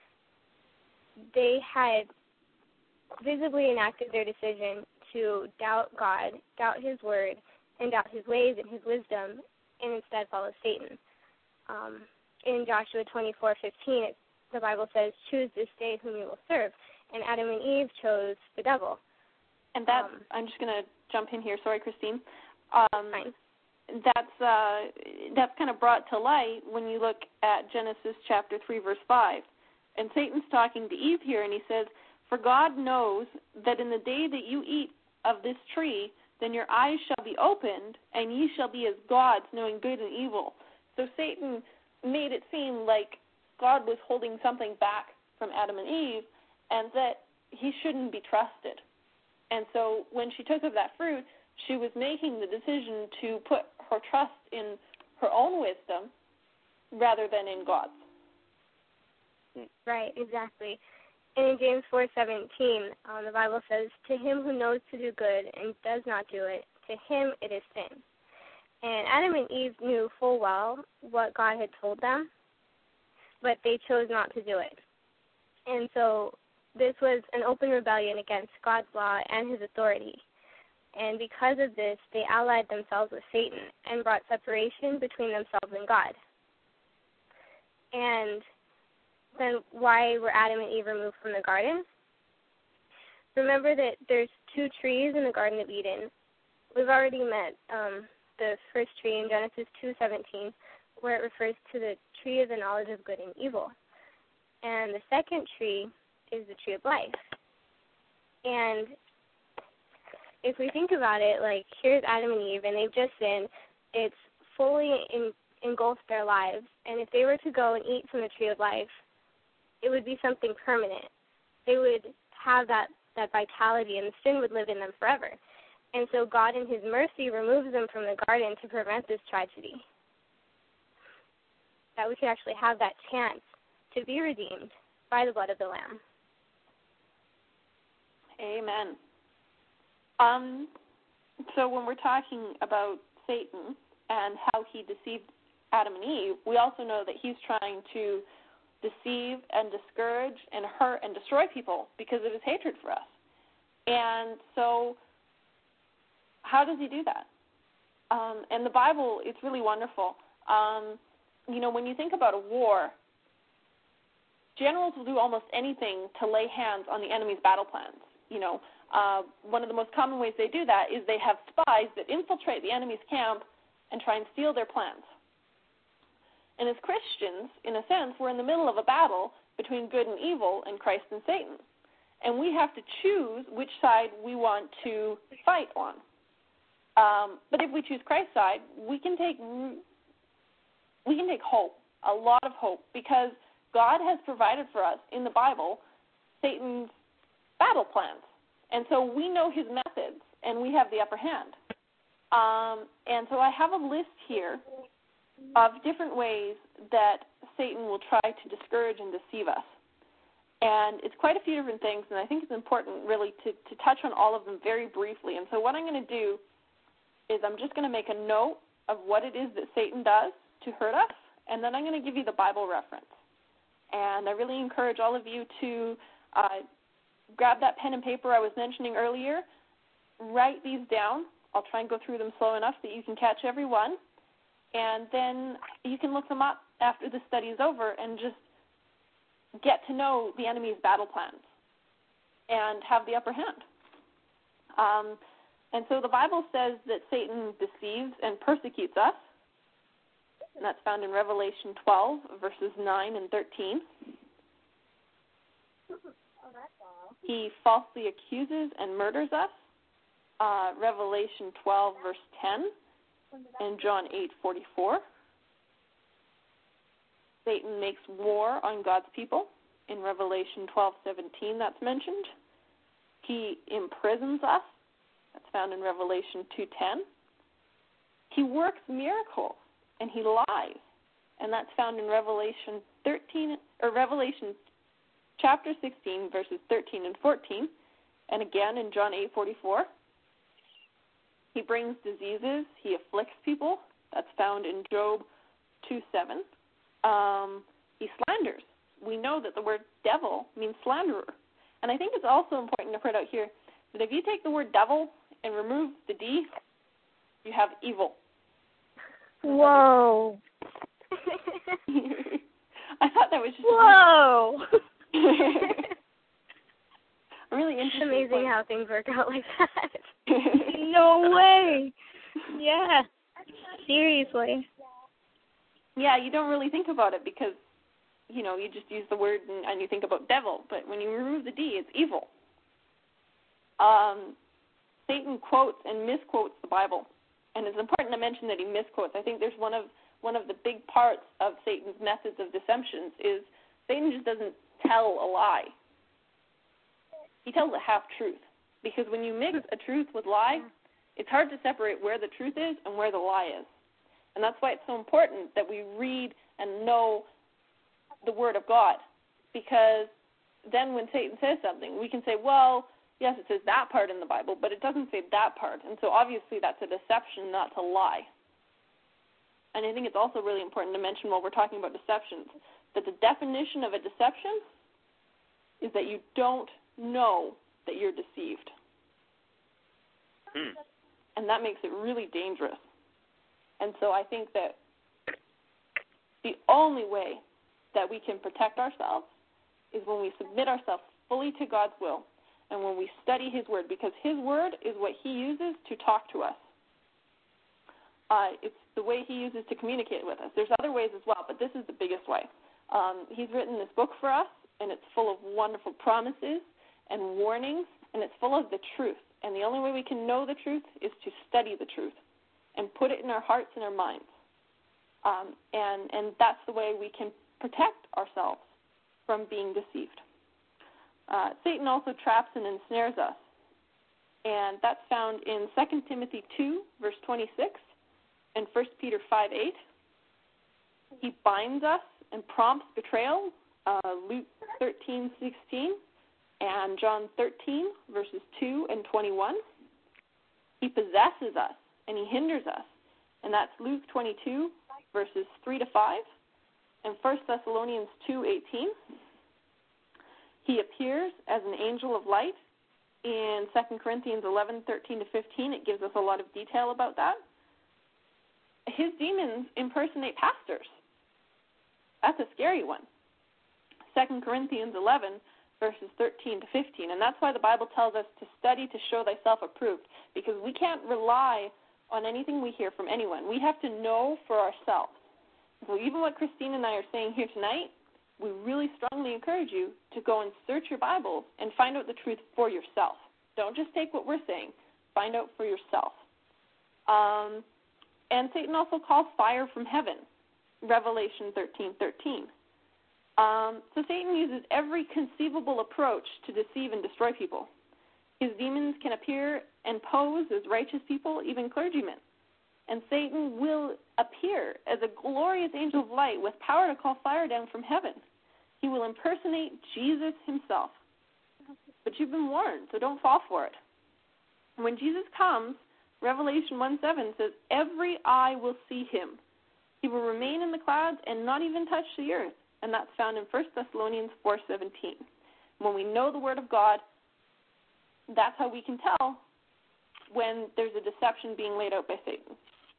they had visibly enacted their decision to doubt God, doubt His word, and doubt His ways and His wisdom, and instead follow Satan. Um, in Joshua twenty-four fifteen, it, the Bible says, "Choose this day whom you will serve." And Adam and Eve chose the devil. And that's, Um, I'm just going to jump in here. Sorry, Christine. Um, fine. that's uh, that's kind of brought to light when you look at Genesis chapter three, verse five. And Satan's talking to Eve here, and he says, "For God knows that in the day that you eat of this tree, then your eyes shall be opened, and ye shall be as gods, knowing good and evil." So Satan made it seem like God was holding something back from Adam and Eve, and that he shouldn't be trusted. And so when she took of that fruit, she was making the decision to put her trust in her own wisdom rather than in God's. Right, exactly. And in James four seventeen, um, the Bible says, "To him who knows to do good and does not do it, to him it is sin." And Adam and Eve knew full well what God had told them, but they chose not to do it. And so this was an open rebellion against God's law and His authority. And because of this, they allied themselves with Satan and brought separation between themselves and God. And then why were Adam and Eve removed from the garden? Remember that there's two trees in the Garden of Eden. We've already met um, the first tree in Genesis two seventeen, where it refers to the tree of the knowledge of good and evil. And the second tree is the tree of life. And if we think about it, like, here's Adam and Eve, and they've just sinned. It's fully in, engulfed their lives. And if they were to go and eat from the tree of life, it would be something permanent. They would have that, that vitality, and the sin would live in them forever. And so God, in his mercy, removes them from the garden to prevent this tragedy, that we could actually have that chance to be redeemed by the blood of the Lamb. Amen. Um, so when we're talking about Satan and how he deceived Adam and Eve, we also know that he's trying to deceive and discourage and hurt and destroy people because of his hatred for us. And so how does he do that? Um, and the Bible, it's really wonderful. Um, you know, when you think about a war, generals will do almost anything to lay hands on the enemy's battle plans. You know, uh, one of the most common ways they do that is they have spies that infiltrate the enemy's camp and try and steal their plans. And as Christians, in a sense, we're in the middle of a battle between good and evil and Christ and Satan. And we have to choose which side we want to fight on. Um, but if we choose Christ's side, we can take we can take hope, a lot of hope, because God has provided for us in the Bible Satan's battle plans. And so we know his methods, and we have the upper hand. Um, and so I have a list here of different ways that Satan will try to discourage and deceive us. And it's quite a few different things, and I think it's important really to, to touch on all of them very briefly. And so what I'm going to do is I'm just going to make a note of what it is that Satan does to hurt us, and then I'm going to give you the Bible reference. And I really encourage all of you to uh, grab that pen and paper I was mentioning earlier, write these down. I'll try and go through them slow enough that you can catch every one, and then you can look them up after the study is over and just get to know the enemy's battle plans and have the upper hand. Um, and so the Bible says that Satan deceives and persecutes us, and that's found in Revelation twelve, verses nine and thirteen. He falsely accuses and murders us, uh, Revelation twelve, verse ten, and John eight, forty-four. Satan makes war on God's people, in Revelation twelve, seventeen, that's mentioned. He imprisons us, that's found in Revelation two, ten. He works miracles, and he lies, and that's found in Revelation thirteen, or Revelation chapter sixteen, verses thirteen and fourteen, and again in John eight, forty-four. He brings diseases, he afflicts people, that's found in Job two, seven. Um, he slanders. We know that the word devil means slanderer. And I think it's also important to put out here that if you take the word devil and remove the D, you have evil. Whoa. I thought that was just Whoa. a really interesting It's amazing point. how things work out like that. No way. Yeah. Seriously. Yeah, you don't really think about it because, you know, you just use the word and, and you think about devil. But when you remove the D, it's evil. Um, Satan quotes and misquotes the Bible. And it's important to mention that he misquotes. I think there's one of one of the big parts of Satan's methods of deceptions is Satan just doesn't tell a lie. He tells a half-truth. Because when you mix a truth with lie, it's hard to separate where the truth is and where the lie is. And that's why it's so important that we read and know the Word of God. Because then when Satan says something, we can say, well, yes, it says that part in the Bible, but it doesn't say that part. And so obviously that's a deception, not to lie. And I think it's also really important to mention while we're talking about deceptions that the definition of a deception is that you don't know that you're deceived. Hmm. And that makes it really dangerous. And so I think that the only way that we can protect ourselves is when we submit ourselves fully to God's will and when we study his word, because his word is what he uses to talk to us. Uh, it's the way he uses to communicate with us. There's other ways as well, but this is the biggest way. Um, he's written this book for us, and it's full of wonderful promises and warnings, and it's full of the truth. And the only way we can know the truth is to study the truth and put it in our hearts and our minds. Um, and, and that's the way we can protect ourselves from being deceived. Uh, Satan also traps and ensnares us, and that's found in Second Timothy two, verse twenty-six, and First Peter five eight. He binds us and prompts betrayal, uh, Luke thirteen sixteen, and John thirteen, verses two and twenty-one. He possesses us and he hinders us, and that's Luke twenty-two, verses three to five, and First Thessalonians two eighteen. He appears as an angel of light in Second Corinthians eleven thirteen to fifteen. It gives us a lot of detail about that. His demons impersonate pastors. That's a scary one. Second Corinthians eleven, verses thirteen to fifteen. And that's why the Bible tells us to study to show thyself approved, because we can't rely on anything we hear from anyone. We have to know for ourselves. So even what Christine and I are saying here tonight, we really strongly encourage you to go and search your Bible and find out the truth for yourself. Don't just take what we're saying. Find out for yourself. Um, and Satan also calls fire from heaven, Revelation thirteen thirteen. Um, so Satan uses every conceivable approach to deceive and destroy people. His demons can appear and pose as righteous people, even clergymen. And Satan will appear as a glorious angel of light with power to call fire down from heaven. He will impersonate Jesus himself. But you've been warned, so don't fall for it. When Jesus comes, Revelation one seven says, every eye will see him. He will remain in the clouds and not even touch the earth. And that's found in First Thessalonians four seventeen. When we know the Word of God, that's how we can tell when there's a deception being laid out by Satan.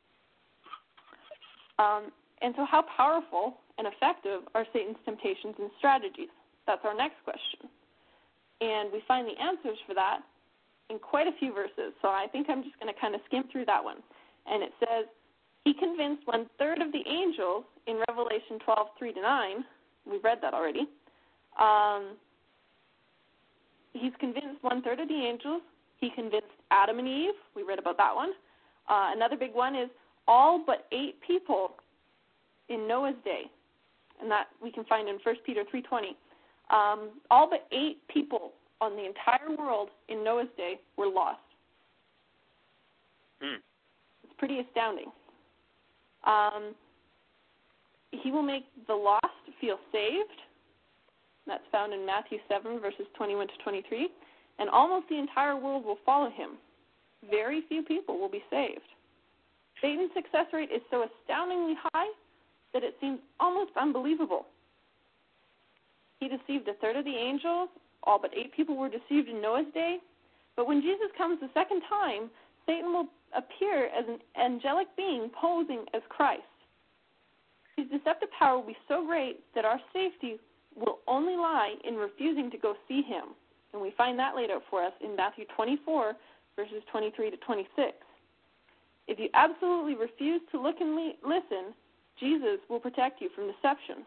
Um, and so how powerful and effective are Satan's temptations and strategies? That's our next question. And we find the answers for that in quite a few verses. So I think I'm just going to kind of skim through that one. And it says, he convinced one-third of the angels in Revelation twelve, three to nine. We've read that already. Um, he's convinced one-third of the angels. He convinced Adam and Eve. We read about that one. Uh, another big one is all but eight people in Noah's day, and that we can find in First Peter three twenty. Um, all but eight people on the entire world in Noah's day were lost. Hmm. It's pretty astounding. Um, he will make the lost feel saved. That's found in Matthew seven, verses twenty-one to twenty-three. And almost the entire world will follow him. Very few people will be saved. Satan's success rate is so astoundingly high that it seems almost unbelievable. He deceived a third of the angels. All but eight people were deceived in Noah's day. But when Jesus comes the second time, Satan will appear as an angelic being posing as Christ. His deceptive power will be so great that our safety will only lie in refusing to go see him. And we find that laid out for us in Matthew twenty-four, verses twenty-three to twenty-six. If you absolutely refuse to look and le- listen, Jesus will protect you from deception.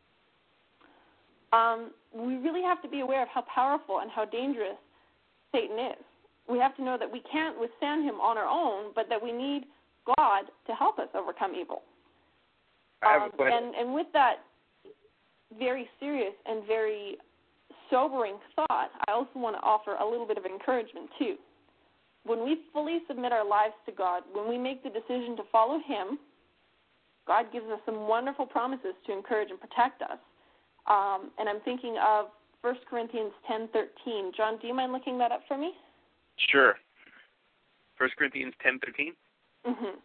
Um, we really have to be aware of how powerful and how dangerous Satan is. We have to know that we can't withstand him on our own, but that we need God to help us overcome evil. I have Um, a question. and, and with that very serious and very sobering thought, I also want to offer a little bit of encouragement too. When we fully submit our lives to God, when we make the decision to follow him, God gives us some wonderful promises to encourage and protect us. Um, and I'm thinking of First Corinthians ten thirteen. John, do you mind looking that up for me? Sure. First Corinthians ten thirteen? Mm-hmm.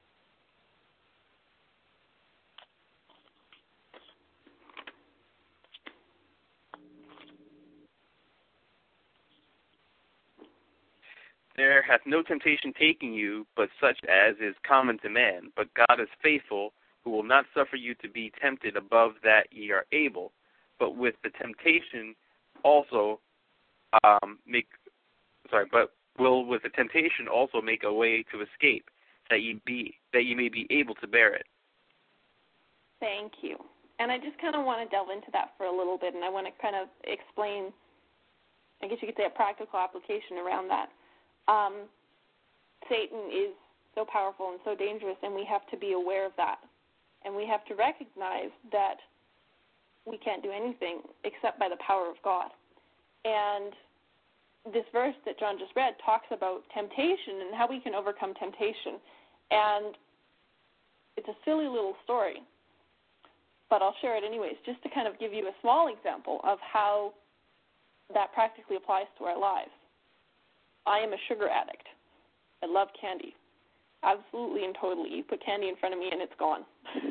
There hath no temptation taken you, but such as is common to man. But God is faithful, who will not suffer you to be tempted above that ye are able, but with the temptation also um, make, sorry, but will with the temptation also make a way to escape, that ye be, that ye may be able to bear it. Thank you. And I just kind of want to delve into that for a little bit, and I want to kind of explain, I guess you could say, a practical application around that. Um, Satan is so powerful and so dangerous, and we have to be aware of that. And we have to recognize that we can't do anything except by the power of God. And this verse that John just read talks about temptation and how we can overcome temptation. And it's a silly little story, but I'll share it anyways, just to kind of give you a small example of how that practically applies to our lives. I am a sugar addict. I love candy. Absolutely and totally. You put candy in front of me and it's gone.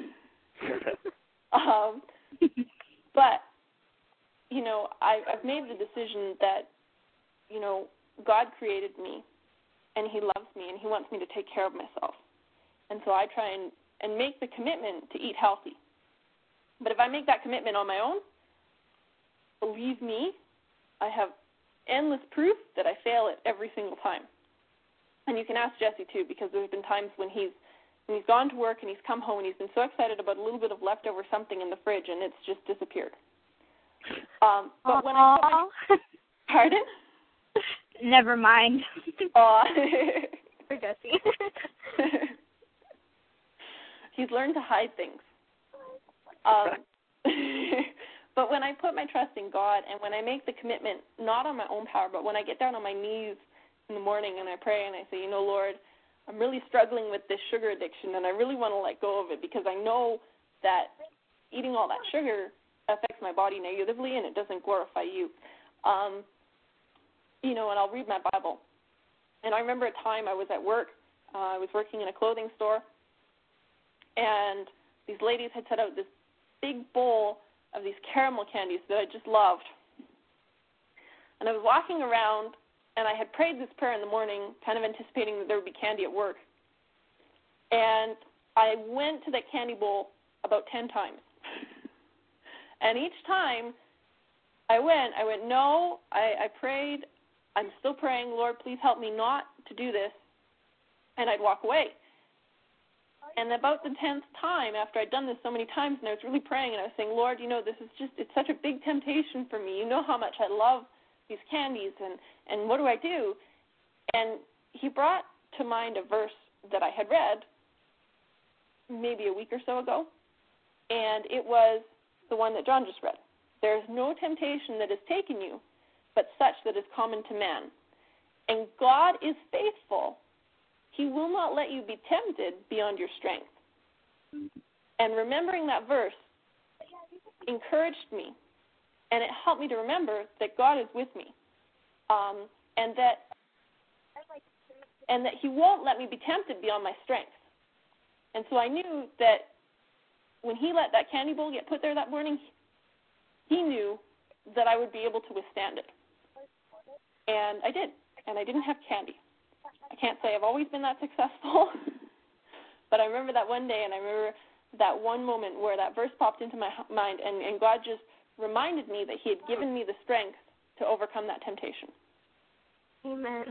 um, but, you know, I, I've made the decision that, you know, God created me and he loves me and he wants me to take care of myself. And so I try and, and make the commitment to eat healthy. But if I make that commitment on my own, believe me, I have endless proof that I fail it every single time. And you can ask Jesse, too, because there's been times when he's when he's gone to work and he's come home and he's been so excited about a little bit of leftover something in the fridge and it's just disappeared. Um, but Aww. when I put my, pardon? Never mind. Aw. For Jesse. He's learned to hide things. Um, but when I put my trust in God and when I make the commitment, not on my own power, but when I get down on my knees in the morning and I pray and I say, you know, Lord, I'm really struggling with this sugar addiction and I really want to let go of it because I know that eating all that sugar affects my body negatively and it doesn't glorify you. Um, you know, and I'll read my Bible. And I remember a time I was at work. Uh, I was working in a clothing store, and these ladies had set out this big bowl of these caramel candies that I just loved. And I was walking around, and I had prayed this prayer in the morning, kind of anticipating that there would be candy at work. And I went to that candy bowl about ten times. And each time I went, I went, no, I, I prayed, I'm still praying, Lord, please help me not to do this. And I'd walk away. And about the tenth time, after I'd done this so many times, and I was really praying, and I was saying, Lord, you know, this is just, it's such a big temptation for me. You know how much I love these candies, and, and what do I do? And he brought to mind a verse that I had read maybe a week or so ago, and it was the one that John just read. There is no temptation that has taken you, but such that is common to man. And God is faithful. He will not let you be tempted beyond your strength. And remembering that verse encouraged me, and it helped me to remember that God is with me, um, and that and that he won't let me be tempted beyond my strength. And so I knew that when he let that candy bowl get put there that morning, he knew that I would be able to withstand it. And I did, and I didn't have candy. I can't say I've always been that successful, but I remember that one day, and I remember that one moment where that verse popped into my mind, and, and God just reminded me that he had given me the strength to overcome that temptation. Amen.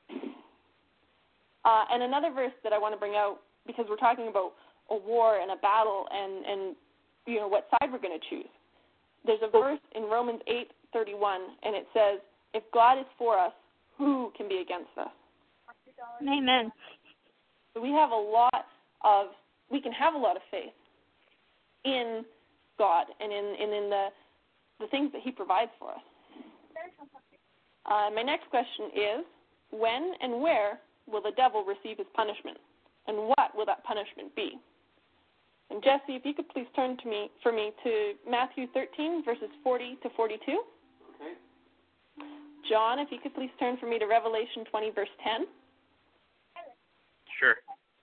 Uh, and another verse that I want to bring out, because we're talking about a war and a battle and, and you know, what side we're going to choose. There's a verse in Romans eight thirty-one, and it says, if God is for us, who can be against us? Amen. So we have a lot of, we can have a lot of faith in God and in, and in the, the things that he provides for us. Uh, my next question is, when and where will the devil receive his punishment? And what will that punishment be? And Jesse, if you could please turn to me for me to Matthew thirteen, verses forty to forty-two. Okay. John, if you could please turn for me to Revelation twenty, verse ten. Sure.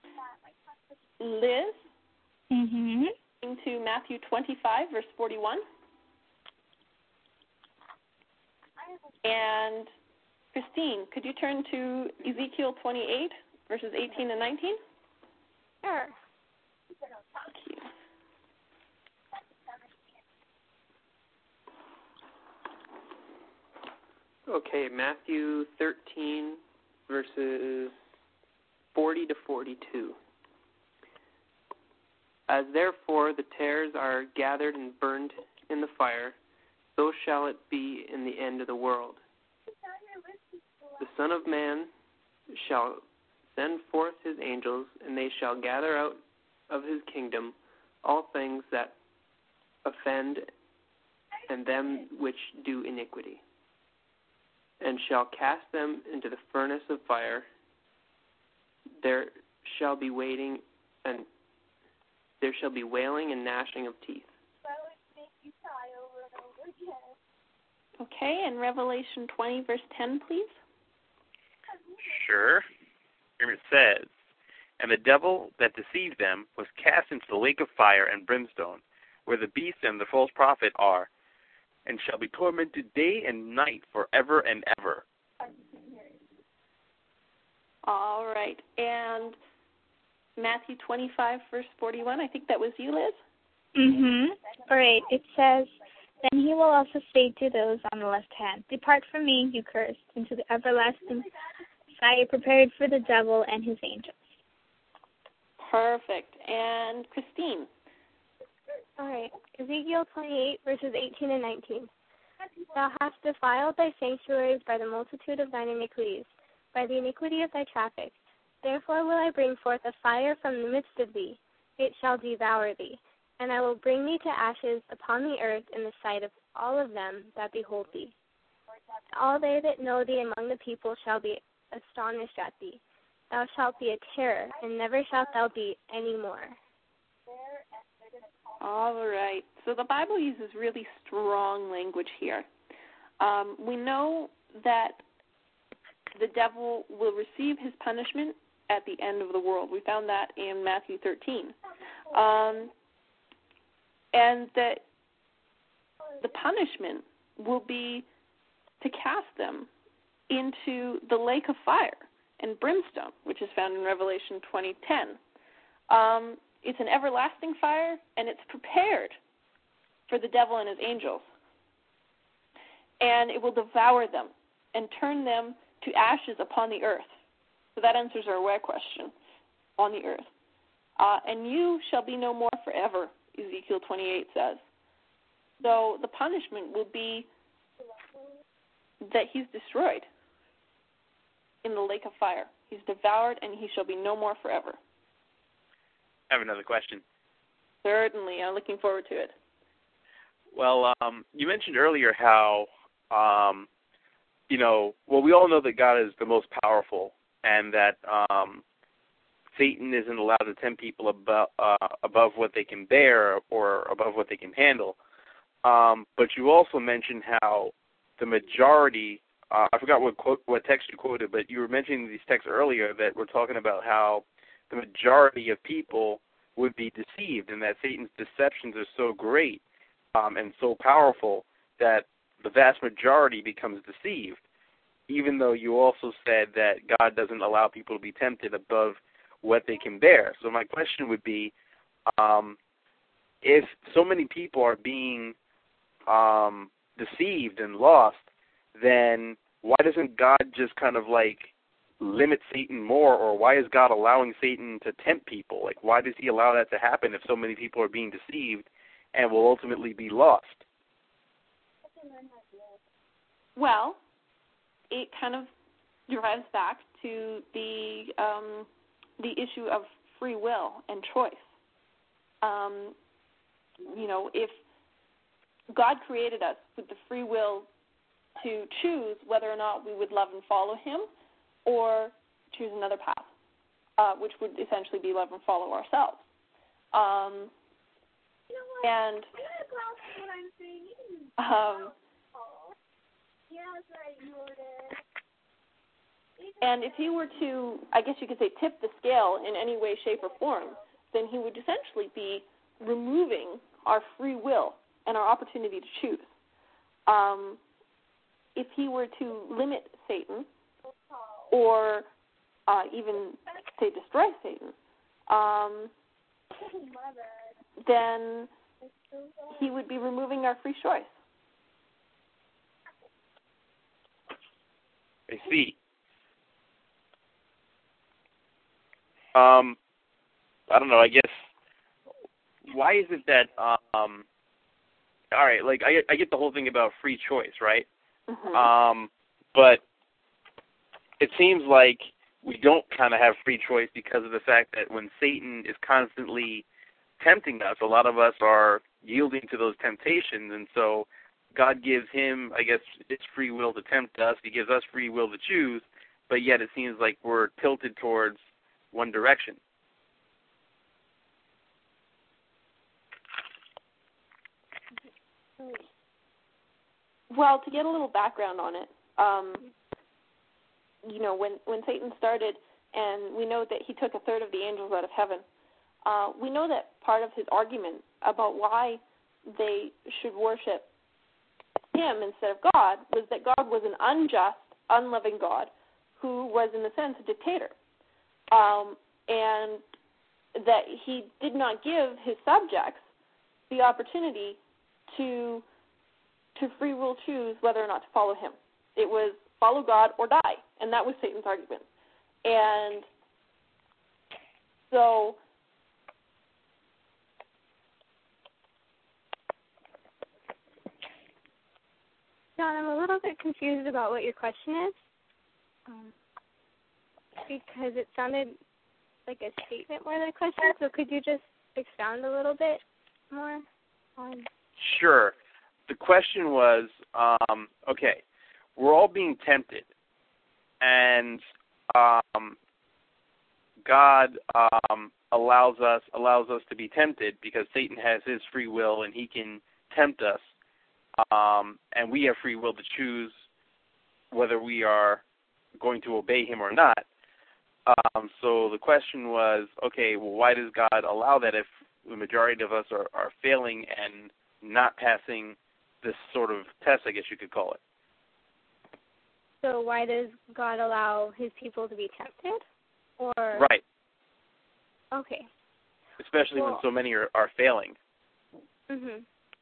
Liz, Mm-hmm. into Matthew twenty-five, verse forty-one. And Christine, could you turn to Ezekiel twenty-eight, verses eighteen and nineteen? Sure. Thank you. Okay, Matthew thirteen, verses forty to forty-two. As therefore the tares are gathered and burned in the fire, so shall it be in the end of the world. The Son of Man shall send forth his angels, and they shall gather out of his kingdom all things that offend and them which do iniquity, and shall cast them into the furnace of fire. There shall be waiting and there shall be wailing and gnashing of teeth. Okay, and Revelation twenty, verse ten, please. Sure. Here it says, "And the devil that deceived them was cast into the lake of fire and brimstone, where the beast and the false prophet are, and shall be tormented day and night forever and ever." All right, and Matthew twenty-five, verse forty-one, I think that was you, Liz? Mm-hmm. All right, it says, "Then he will also say to those on the left hand, 'Depart from me, you cursed, into the everlasting fire prepared for the devil and his angels.'" Perfect. And Christine? All right, Ezekiel twenty-eight, verses eighteen and nineteen. "Thou hast defiled thy sanctuaries by the multitude of thine iniquities, by the iniquity of thy traffic. Therefore will I bring forth a fire from the midst of thee, it shall devour thee, and I will bring thee to ashes upon the earth in the sight of all of them that behold thee. All they that know thee among the people shall be astonished at thee. Thou shalt be a terror, and never shalt thou be any more." All right. So the Bible uses really strong language here. Um, we know that the devil will receive his punishment at the end of the world. We found that in Matthew thirteen. Um, and that the punishment will be to cast them into the lake of fire and brimstone, which is found in Revelation twenty ten. Um, it's an everlasting fire, and it's prepared for the devil and his angels. And it will devour them and turn them to ashes upon the earth. So that answers our where question, on the earth. Uh, and you shall be no more forever, Ezekiel twenty-eight says. So the punishment will be that he's destroyed in the lake of fire. He's devoured, and he shall be no more forever. I have another question. Certainly. I'm looking forward to it. Well, um, you mentioned earlier how, um, you know, well, we all know that God is the most powerful, and that um, Satan isn't allowed to tempt people above, uh, above what they can bear or above what they can handle. Um, but you also mentioned how the majority, uh, I forgot what quote, what text you quoted, but you were mentioning these texts earlier that were talking about how the majority of people would be deceived, and that Satan's deceptions are so great um, and so powerful that the vast majority becomes deceived, even though you also said that God doesn't allow people to be tempted above what they can bear. So my question would be, um, if so many people are being um, deceived and lost, then why doesn't God just kind of like limit Satan more, or why is God allowing Satan to tempt people? Like, why does he allow that to happen if so many people are being deceived and will ultimately be lost? Well, it kind of derives back to the um, the issue of free will and choice. Um, you know, if God created us with the free will to choose whether or not we would love and follow him or choose another path, uh, which would essentially be love and follow ourselves. Um, and um, and if he were to, I guess you could say, tip the scale in any way, shape, or form, then he would essentially be removing our free will and our opportunity to choose. Um, if he were to limit Satan, or uh, even, say, destroy Satan, um, then he would be removing our free choice. they see. Um, I don't know. I guess why is it that um, all right? Like I, I get the whole thing about free choice, right? Mm-hmm. Um, but it seems like we don't kind of have free choice because of the fact that when Satan is constantly tempting us, a lot of us are yielding to those temptations, and so God gives him, I guess, his free will to tempt us. He gives us free will to choose, but yet it seems like we're tilted towards one direction. Well, to get a little background on it, um, you know, when, when Satan started, and we know that he took a third of the angels out of heaven, uh, we know that part of his argument about why they should worship him instead of God was that God was an unjust, unloving God who was, in a sense, a dictator, um, and that he did not give his subjects the opportunity to to free will choose whether or not to follow him. It was follow God or die, and that was Satan's argument. And so John, I'm a little bit confused about what your question is, um, because it sounded like a statement more than a question, so could you just expound a little bit more on? Sure. The question was, um, okay, we're all being tempted, and um, God um, allows us allows us to be tempted because Satan has his free will and he can tempt us, um, and we have free will to choose whether we are going to obey him or not. Um, so the question was, okay, well, why does God allow that if the majority of us are, are failing and not passing this sort of test, I guess you could call it? So why does God allow his people to be tempted? Or Right. Okay. Especially well, when so many are, are failing. Mhm.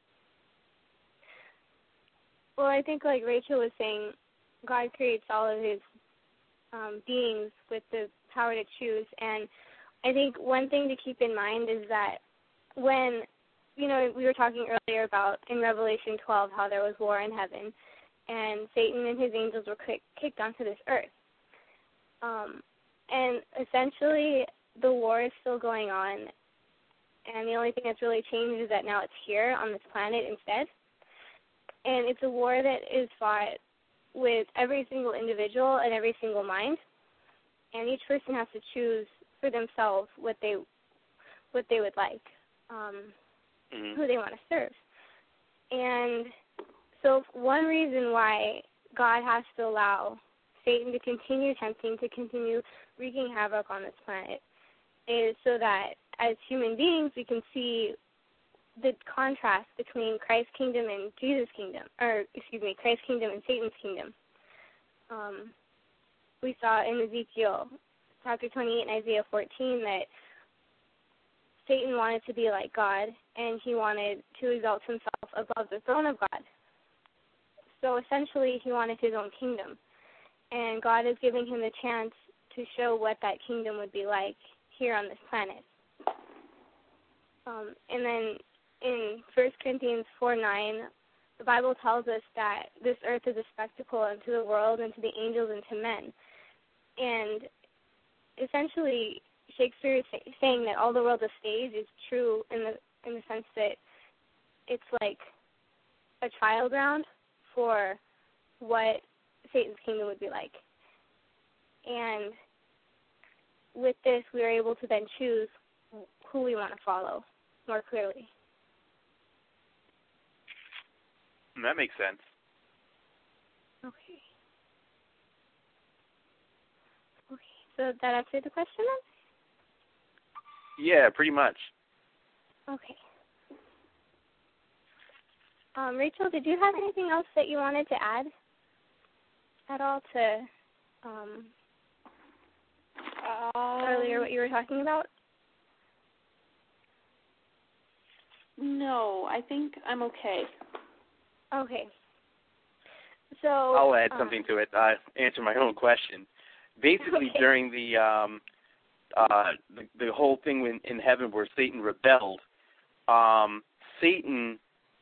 Well, I think like Rachel was saying, God creates all of his um, beings with the power to choose, and I think one thing to keep in mind is that when, you know, we were talking earlier about in Revelation twelve how there was war in heaven, and Satan and his angels were kick, kicked onto this earth. Um, and essentially, the war is still going on, and the only thing that's really changed is that now it's here on this planet instead. And it's a war that is fought with every single individual and every single mind, and each person has to choose for themselves what they what they would like, um, mm-hmm. who they want to serve. And so one reason why God has to allow Satan to continue tempting, to continue wreaking havoc on this planet, is so that as human beings we can see the contrast between Christ's kingdom and Jesus' kingdom, or excuse me, Christ's kingdom and Satan's kingdom. Um, we saw in Ezekiel chapter twenty-eight and Isaiah fourteen that Satan wanted to be like God, and he wanted to exalt himself above the throne of God. So essentially, he wanted his own kingdom, and God is giving him the chance to show what that kingdom would be like here on this planet. Um, and then in First Corinthians four nine, the Bible tells us that this earth is a spectacle unto the world and to the angels and to men. And essentially, Shakespeare is say, saying that all the world's a stage is true in the in the sense that it's like a trial ground for what Satan's kingdom would be like. And with this, we are able to then choose who we want to follow more clearly. That makes sense. Okay. Okay. So that answered the question then? Yeah, pretty much. Okay. Um, Rachel, did you have anything else that you wanted to add at all to um, um, earlier what you were talking about? No, I think I'm okay. Okay. So I'll add um, something to it. Uh, answer my own question. Basically, okay. during the, um, uh, the the whole thing in, in heaven where Satan rebelled, um, Satan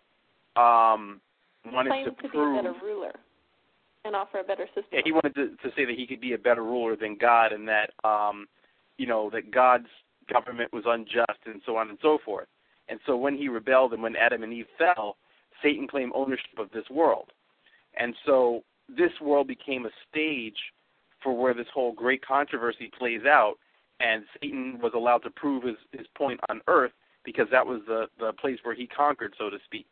um, wanted Claimed to to prove be a better ruler and offer a better system. Yeah, he wanted to, to say that he could be a better ruler than God, and that um, you know that God's government was unjust, and so on and so forth. And so when he rebelled and when Adam and Eve fell, Satan claimed ownership of this world. And so this world became a stage for where this whole great controversy plays out, and Satan was allowed to prove his, his point on earth because that was the, the place where he conquered, so to speak.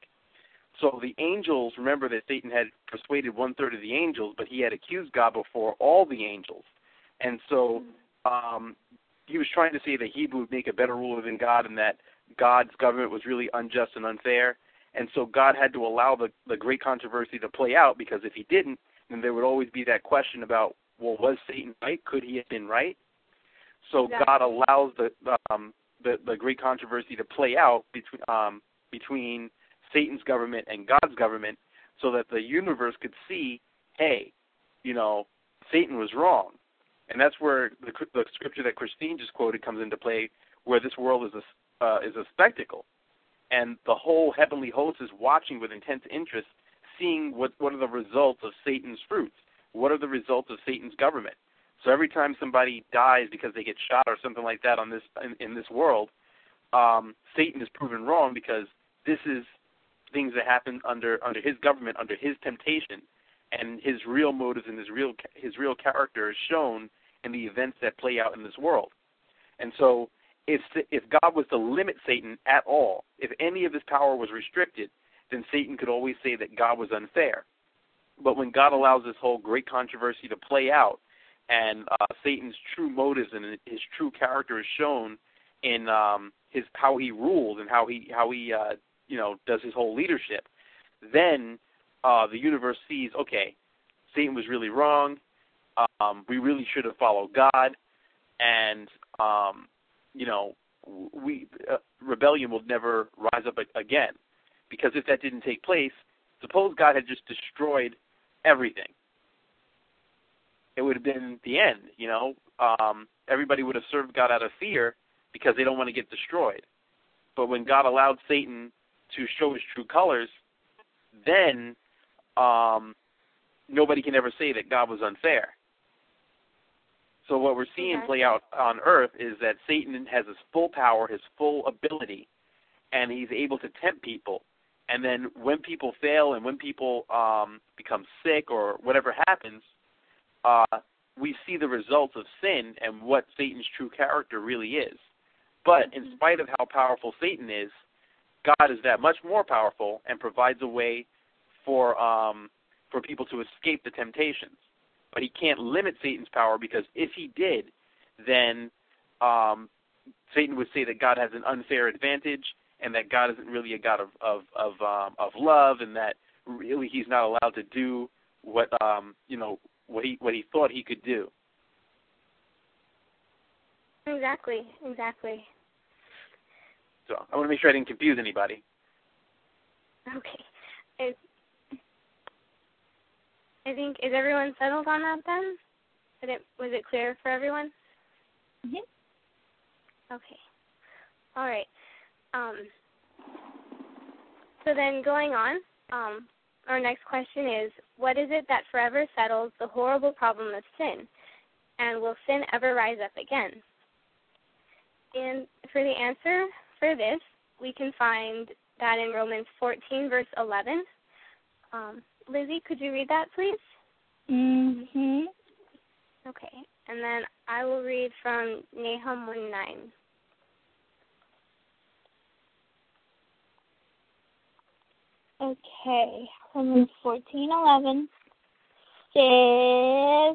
So the angels, remember that Satan had persuaded one-third of the angels, but he had accused God before all the angels. And so um, he was trying to say that he would make a better ruler than God and that God's government was really unjust and unfair. And so God had to allow the, the great controversy to play out, because if he didn't, then there would always be that question about, well, was Satan right? Could he have been right? So Exactly. God allows the, um, the the great controversy to play out between um, between Satan's government and God's government, so that the universe could see, hey, you know, Satan was wrong. And that's where the, the scripture that Christine just quoted comes into play, where this world is a, uh, is a spectacle. And the whole heavenly host is watching with intense interest, seeing what, what are the results of Satan's fruits. What are the results of Satan's government? So every time somebody dies because they get shot or something like that on this in, in this world, um, Satan is proven wrong, because this is things that happen under under his government, under his temptation, and his real motives and his real his real character is shown in the events that play out in this world. And so if if God was to limit Satan at all, if any of his power was restricted, then Satan could always say that God was unfair. But when God allows this whole great controversy to play out, and uh, Satan's true motives and his true character is shown in um, his how he rules and how he how he uh, you know does his whole leadership, then uh, the universe sees, okay, Satan was really wrong. Um, we really should have followed God, and um, you know we uh, rebellion will never rise up again, because if that didn't take place, suppose God had just destroyed everything. It would have been the end, you know. Um, everybody would have served God out of fear because they don't want to get destroyed. But when God allowed Satan to show his true colors, then um, nobody can ever say that God was unfair. So what we're seeing Okay. play out on earth is that Satan has his full power, his full ability, and he's able to tempt people. And then when people fail and when people um, become sick or whatever happens, Uh, we see the results of sin and what Satan's true character really is. But in spite of how powerful Satan is, God is that much more powerful and provides a way for um, for people to escape the temptations. But he can't limit Satan's power, because if he did, then um, Satan would say that God has an unfair advantage and that God isn't really a God of of of, um, of love, and that really he's not allowed to do what um, you know. what he what he thought he could do. Exactly, exactly. So I want to make sure I didn't confuse anybody. Okay. Is, I think, is everyone settled on that then? Did it, was it clear for everyone? Mm-hmm. Okay. All right. Um, so then going on, um, our next question is, what is it that forever settles the horrible problem of sin? And will sin ever rise up again? And for the answer for this, we can find that in Romans fourteen, verse eleven. Um, Lizzie, could you read that, please? Mm-hmm. Okay. And then I will read from Nahum one nine. Okay, Romans fourteen eleven says,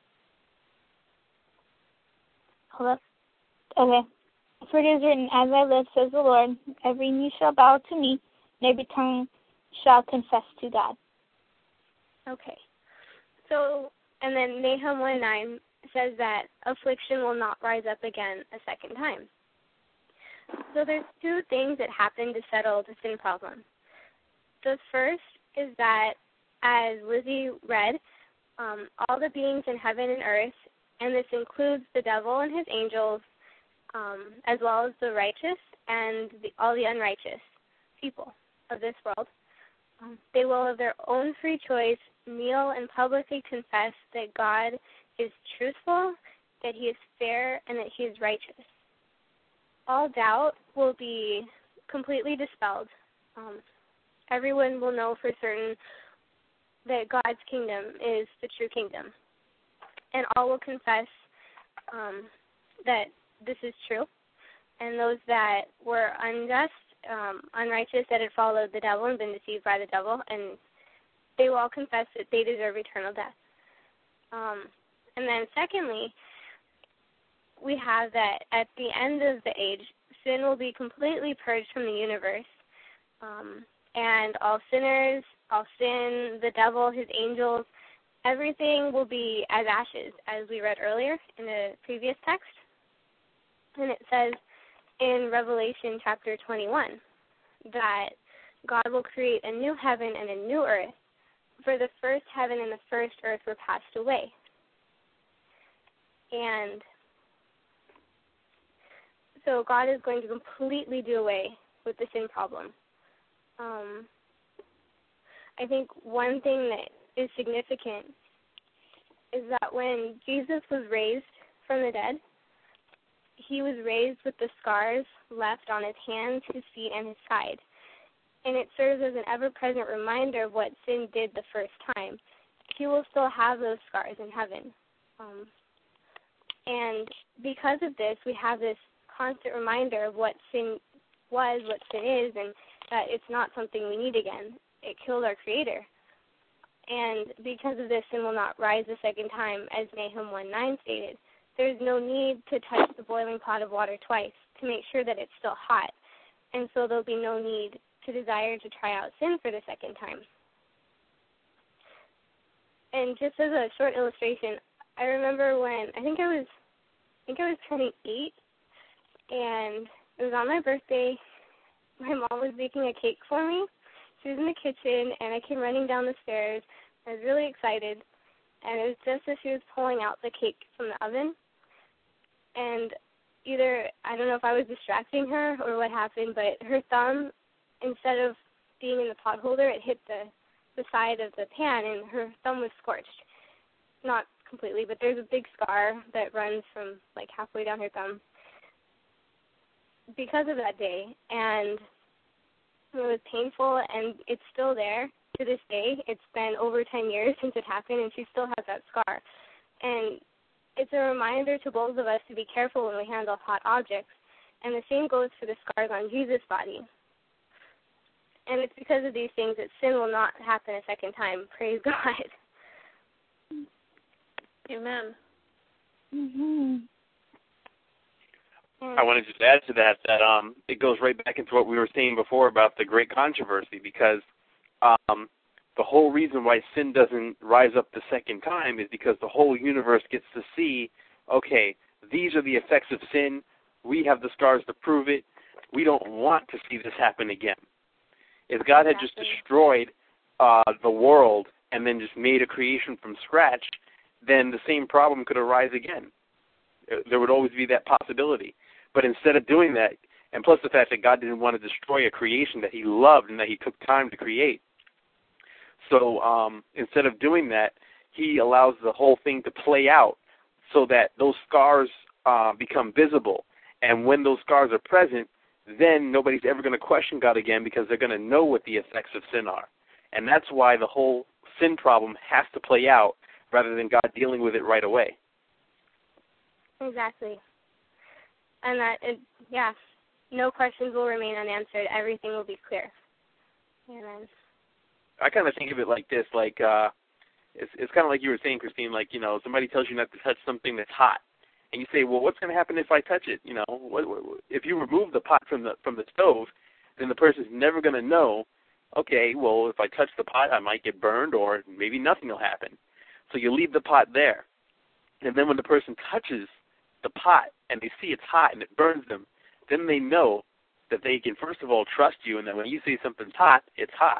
hold up, okay, for it is written, as I live, says the Lord, every knee shall bow to me, and every tongue shall confess to God. Okay. So, and then Nahum one nine says that affliction will not rise up again a second time. So there's two things that happen to settle the sin problem. The first is that as Lizzie read, um, all the beings in heaven and earth, and this includes the devil and his angels, um, as well as the righteous and the, all the unrighteous people of this world. Um, they will, of their own free choice, kneel and publicly confess that God is truthful, that he is fair, and that he is righteous. All doubt will be completely dispelled. Um, everyone will know for certain that God's kingdom is the true kingdom. And all will confess um, that this is true. And those that were unjust, um, unrighteous, that had followed the devil and been deceived by the devil, and they will all confess that they deserve eternal death. Um, and then secondly, we have that at the end of the age, sin will be completely purged from the universe. Um, and all sinners, all sin, the devil, his angels, everything will be as ashes, as we read earlier in the previous text. And it says in Revelation chapter twenty-one that God will create a new heaven and a new earth, for the first heaven and the first earth were passed away. And so God is going to completely do away with the sin problem. Um, I think one thing that is significant is that when Jesus was raised from the dead, he was raised with the scars left on his hands, his feet, and his side. And it serves as an ever-present reminder of what sin did the first time. He will still have those scars in heaven. Um, and because of this, we have this constant reminder of what sin was, what sin is, and that it's not something we need again. It killed our Creator. And because of this, sin will not rise a second time, as Nahum one nine stated. There's no need to touch the boiling pot of water twice to make sure that it's still hot. And so there'll be no need to desire to try out sin for the second time. And just as a short illustration, I remember when I think I was I think I was turning eight, and it was on my birthday. My mom was baking a cake for me. She was in the kitchen, and I came running down the stairs. I was really excited, and it was just as she was pulling out the cake from the oven. And either, I don't know if I was distracting her or what happened, but her thumb, instead of being in the pot holder, it hit the, the side of the pan, and her thumb was scorched. Not completely, but there's a big scar that runs from, like, halfway down her thumb because of that day. And it was painful, and it's still there to this day. It's been over ten years since it happened, and she still has that scar. And it's a reminder to both of us to be careful when we handle hot objects. And the same goes for the scars on Jesus' body. And it's because of these things that sin will not happen a second time. Praise God. Amen. Mm-hmm. I want to just add to that that um, it goes right back into what we were saying before about the great controversy, because um, the whole reason why sin doesn't rise up the second time is because the whole universe gets to see, okay, these are the effects of sin. We have the scars to prove it. We don't want to see this happen again. If God had just destroyed uh, the world and then just made a creation from scratch, then the same problem could arise again. There would always be that possibility. But instead of doing that, and plus the fact that God didn't want to destroy a creation that he loved and that he took time to create, so um, instead of doing that, he allows the whole thing to play out so that those scars uh, become visible. And when those scars are present, then nobody's ever going to question God again, because they're going to know what the effects of sin are. And that's why the whole sin problem has to play out rather than God dealing with it right away. Exactly. And that, it, yeah, no questions will remain unanswered. Everything will be clear. Amen. I kind of think of it like this, like uh, it's it's kind of like you were saying, Christine, like, you know, somebody tells you not to touch something that's hot, and you say, well, what's going to happen if I touch it? You know, what, what, if you remove the pot from the from the stove, then the person's never going to know, okay, well, if I touch the pot, I might get burned, or maybe nothing will happen. So you leave the pot there, and then when the person touches the pot and they see it's hot and it burns them, then they know that they can, first of all, trust you, and that when you say something's hot, it's hot.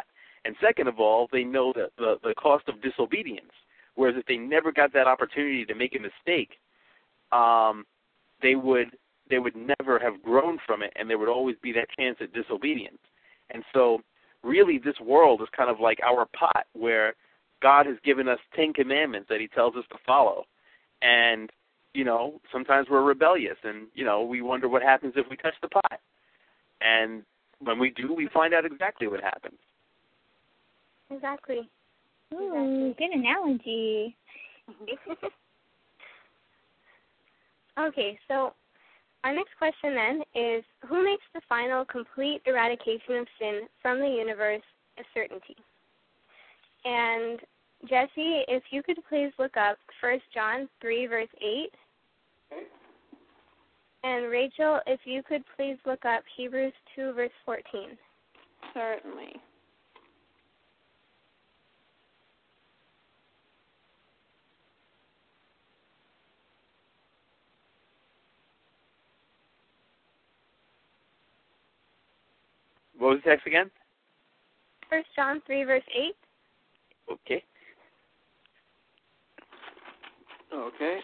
And second of all, they know the, the, the cost of disobedience. Whereas if they never got that opportunity to make a mistake, um, they would they would never have grown from it, and there would always be that chance at disobedience. And so really this world is kind of like our pot where God has given us Ten Commandments that he tells us to follow. And, you know, sometimes we're rebellious and, you know, we wonder what happens if we touch the pot. And when we do, we find out exactly what happens. Exactly. Ooh, exactly. Good analogy. Okay, so our next question then is, who makes the final complete eradication of sin from the universe a certainty? And Jesse, if you could please look up First John three, verse eight. Okay. And Rachel, if you could please look up Hebrews two, verse fourteen. Certainly. What was the text again? First John three, verse eight. Okay. Okay.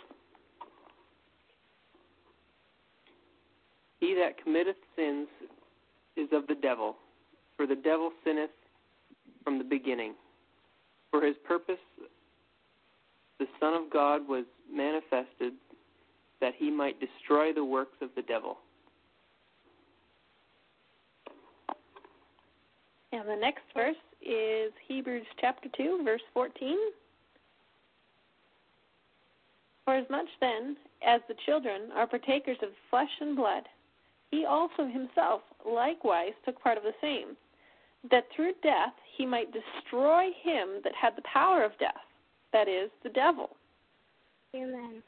He that committeth sins is of the devil, for the devil sinneth from the beginning. For his purpose the Son of God was manifested, that he might destroy the works of the devil. And the next verse is Hebrews chapter two, verse fourteen. For as much then as the children are partakers of flesh and blood, he also himself likewise took part of the same, that through death he might destroy him that had the power of death, that is, the devil. Amen.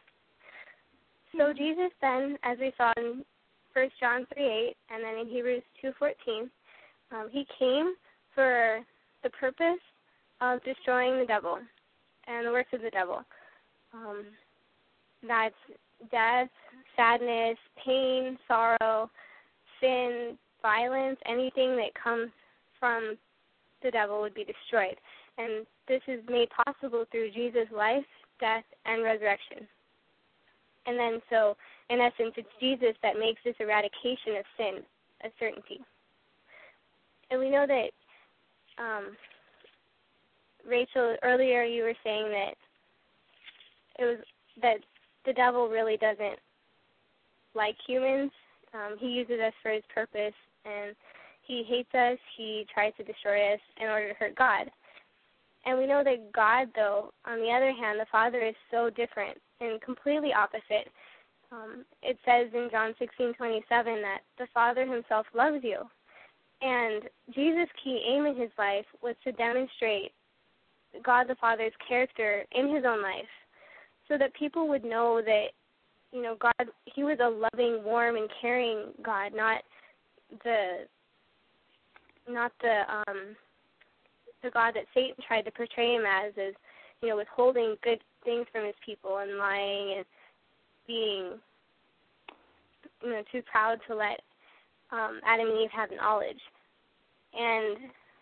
So Jesus then, as we saw in First John three eight and then in Hebrews two fourteen, um, he came for the purpose of destroying the devil and the works of the devil. Um, that's death, sadness, pain, sorrow, sin, violence, anything that comes from the devil would be destroyed. And this is made possible through Jesus' life, death, and resurrection. And then so, in essence, it's Jesus that makes this eradication of sin a certainty. And we know that, um, Rachel, earlier you were saying that it was that the devil really doesn't like humans. Um, he uses us for his purpose, and he hates us. He tries to destroy us in order to hurt God. And we know that God, though, on the other hand, the Father is so different and completely opposite. Um, it says in John sixteen twenty-seven that the Father himself loves you. And Jesus' key aim in his life was to demonstrate God the Father's character in his own life, so that people would know that, you know, God, he was a loving, warm, and caring God, not the, not the, um, the God that Satan tried to portray him as, as, you know, withholding good things from his people and lying and being, you know, too proud to let um, Adam and Eve have knowledge. And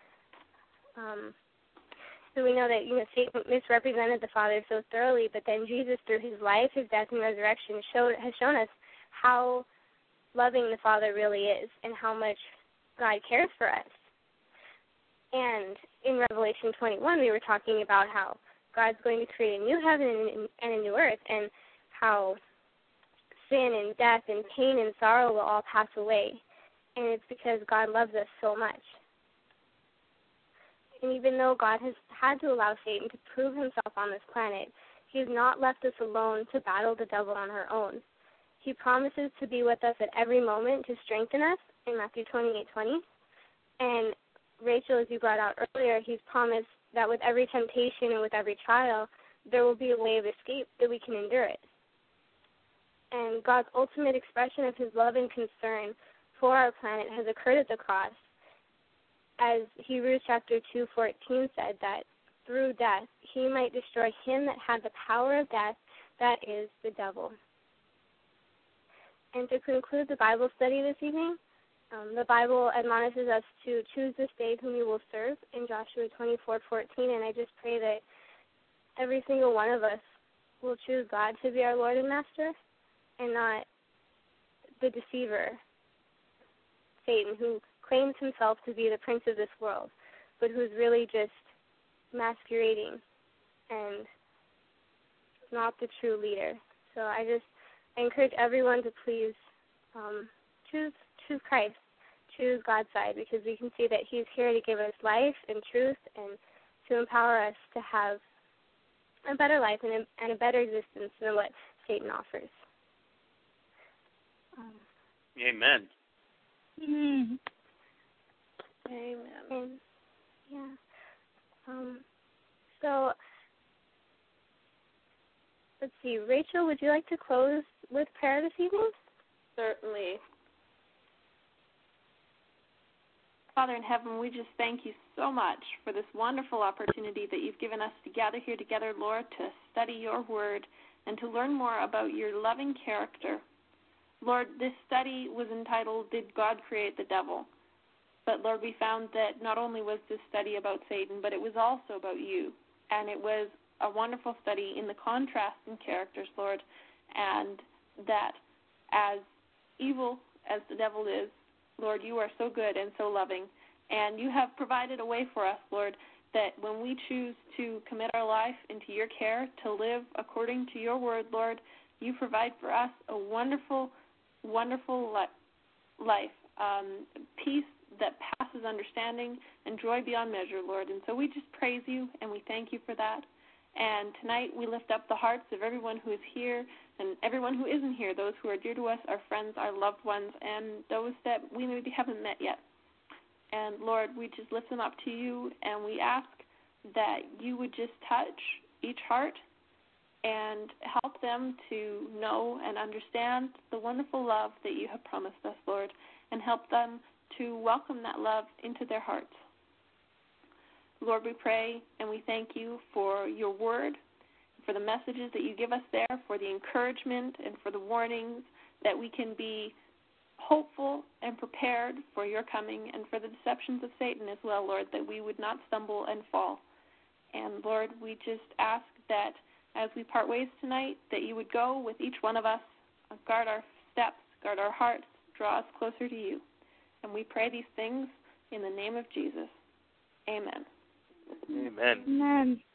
um, so we know that, you know, Satan misrepresented the Father so thoroughly, but then Jesus, through his life, his death, and resurrection, showed, has shown us how loving the Father really is and how much God cares for us. And in Revelation twenty-one, we were talking about how God's going to create a new heaven and, and a new earth, and how sin and death and pain and sorrow will all pass away. And it's because God loves us so much. And even though God has had to allow Satan to prove himself on this planet, he has not left us alone to battle the devil on our own. He promises to be with us at every moment to strengthen us in Matthew twenty-eight twenty. And Rachel, as you brought out earlier, he's promised that with every temptation and with every trial, there will be a way of escape that we can endure it. And God's ultimate expression of his love and concern for our planet has occurred at the cross, as Hebrews chapter two fourteen said, that through death he might destroy him that had the power of death, that is, the devil. And to conclude the Bible study this evening, Um, the Bible admonishes us to choose this day whom you will serve in Joshua twenty-four fourteen, and I just pray that every single one of us will choose God to be our Lord and Master and not the deceiver, Satan, who claims himself to be the prince of this world, but who's really just masquerading and not the true leader. So I just I encourage everyone to please um, choose choose Christ, choose God's side, because we can see that he's here to give us life and truth and to empower us to have a better life and a, and a better existence than what Satan offers. Um, Amen. Mm. Amen. and, yeah. Um, so, let's see. Rachel, would you like to close with prayer this evening? Certainly. Father in heaven, we just thank you so much for this wonderful opportunity that you've given us to gather here together, Lord, to study your word and to learn more about your loving character. Lord, this study was entitled, Did God Create the Devil? But, Lord, we found that not only was this study about Satan, but it was also about you. And it was a wonderful study in the contrast in characters, Lord, and that as evil as the devil is, Lord, you are so good and so loving, and you have provided a way for us, Lord, that when we choose to commit our life into your care, to live according to your word, Lord, you provide for us a wonderful, wonderful li- life, um, peace that passes understanding, and joy beyond measure, Lord. And so we just praise you, and we thank you for that. And tonight we lift up the hearts of everyone who is here and everyone who isn't here, those who are dear to us, our friends, our loved ones, and those that we maybe haven't met yet. And, Lord, we just lift them up to you, and we ask that you would just touch each heart and help them to know and understand the wonderful love that you have promised us, Lord, and help them to welcome that love into their hearts. Lord, we pray and we thank you for your word, for the messages that you give us there, for the encouragement and for the warnings, that we can be hopeful and prepared for your coming, and for the deceptions of Satan as well, Lord, that we would not stumble and fall. And, Lord, we just ask that as we part ways tonight, that you would go with each one of us, guard our steps, guard our hearts, draw us closer to you. And we pray these things in the name of Jesus. Amen. Amen. Amen.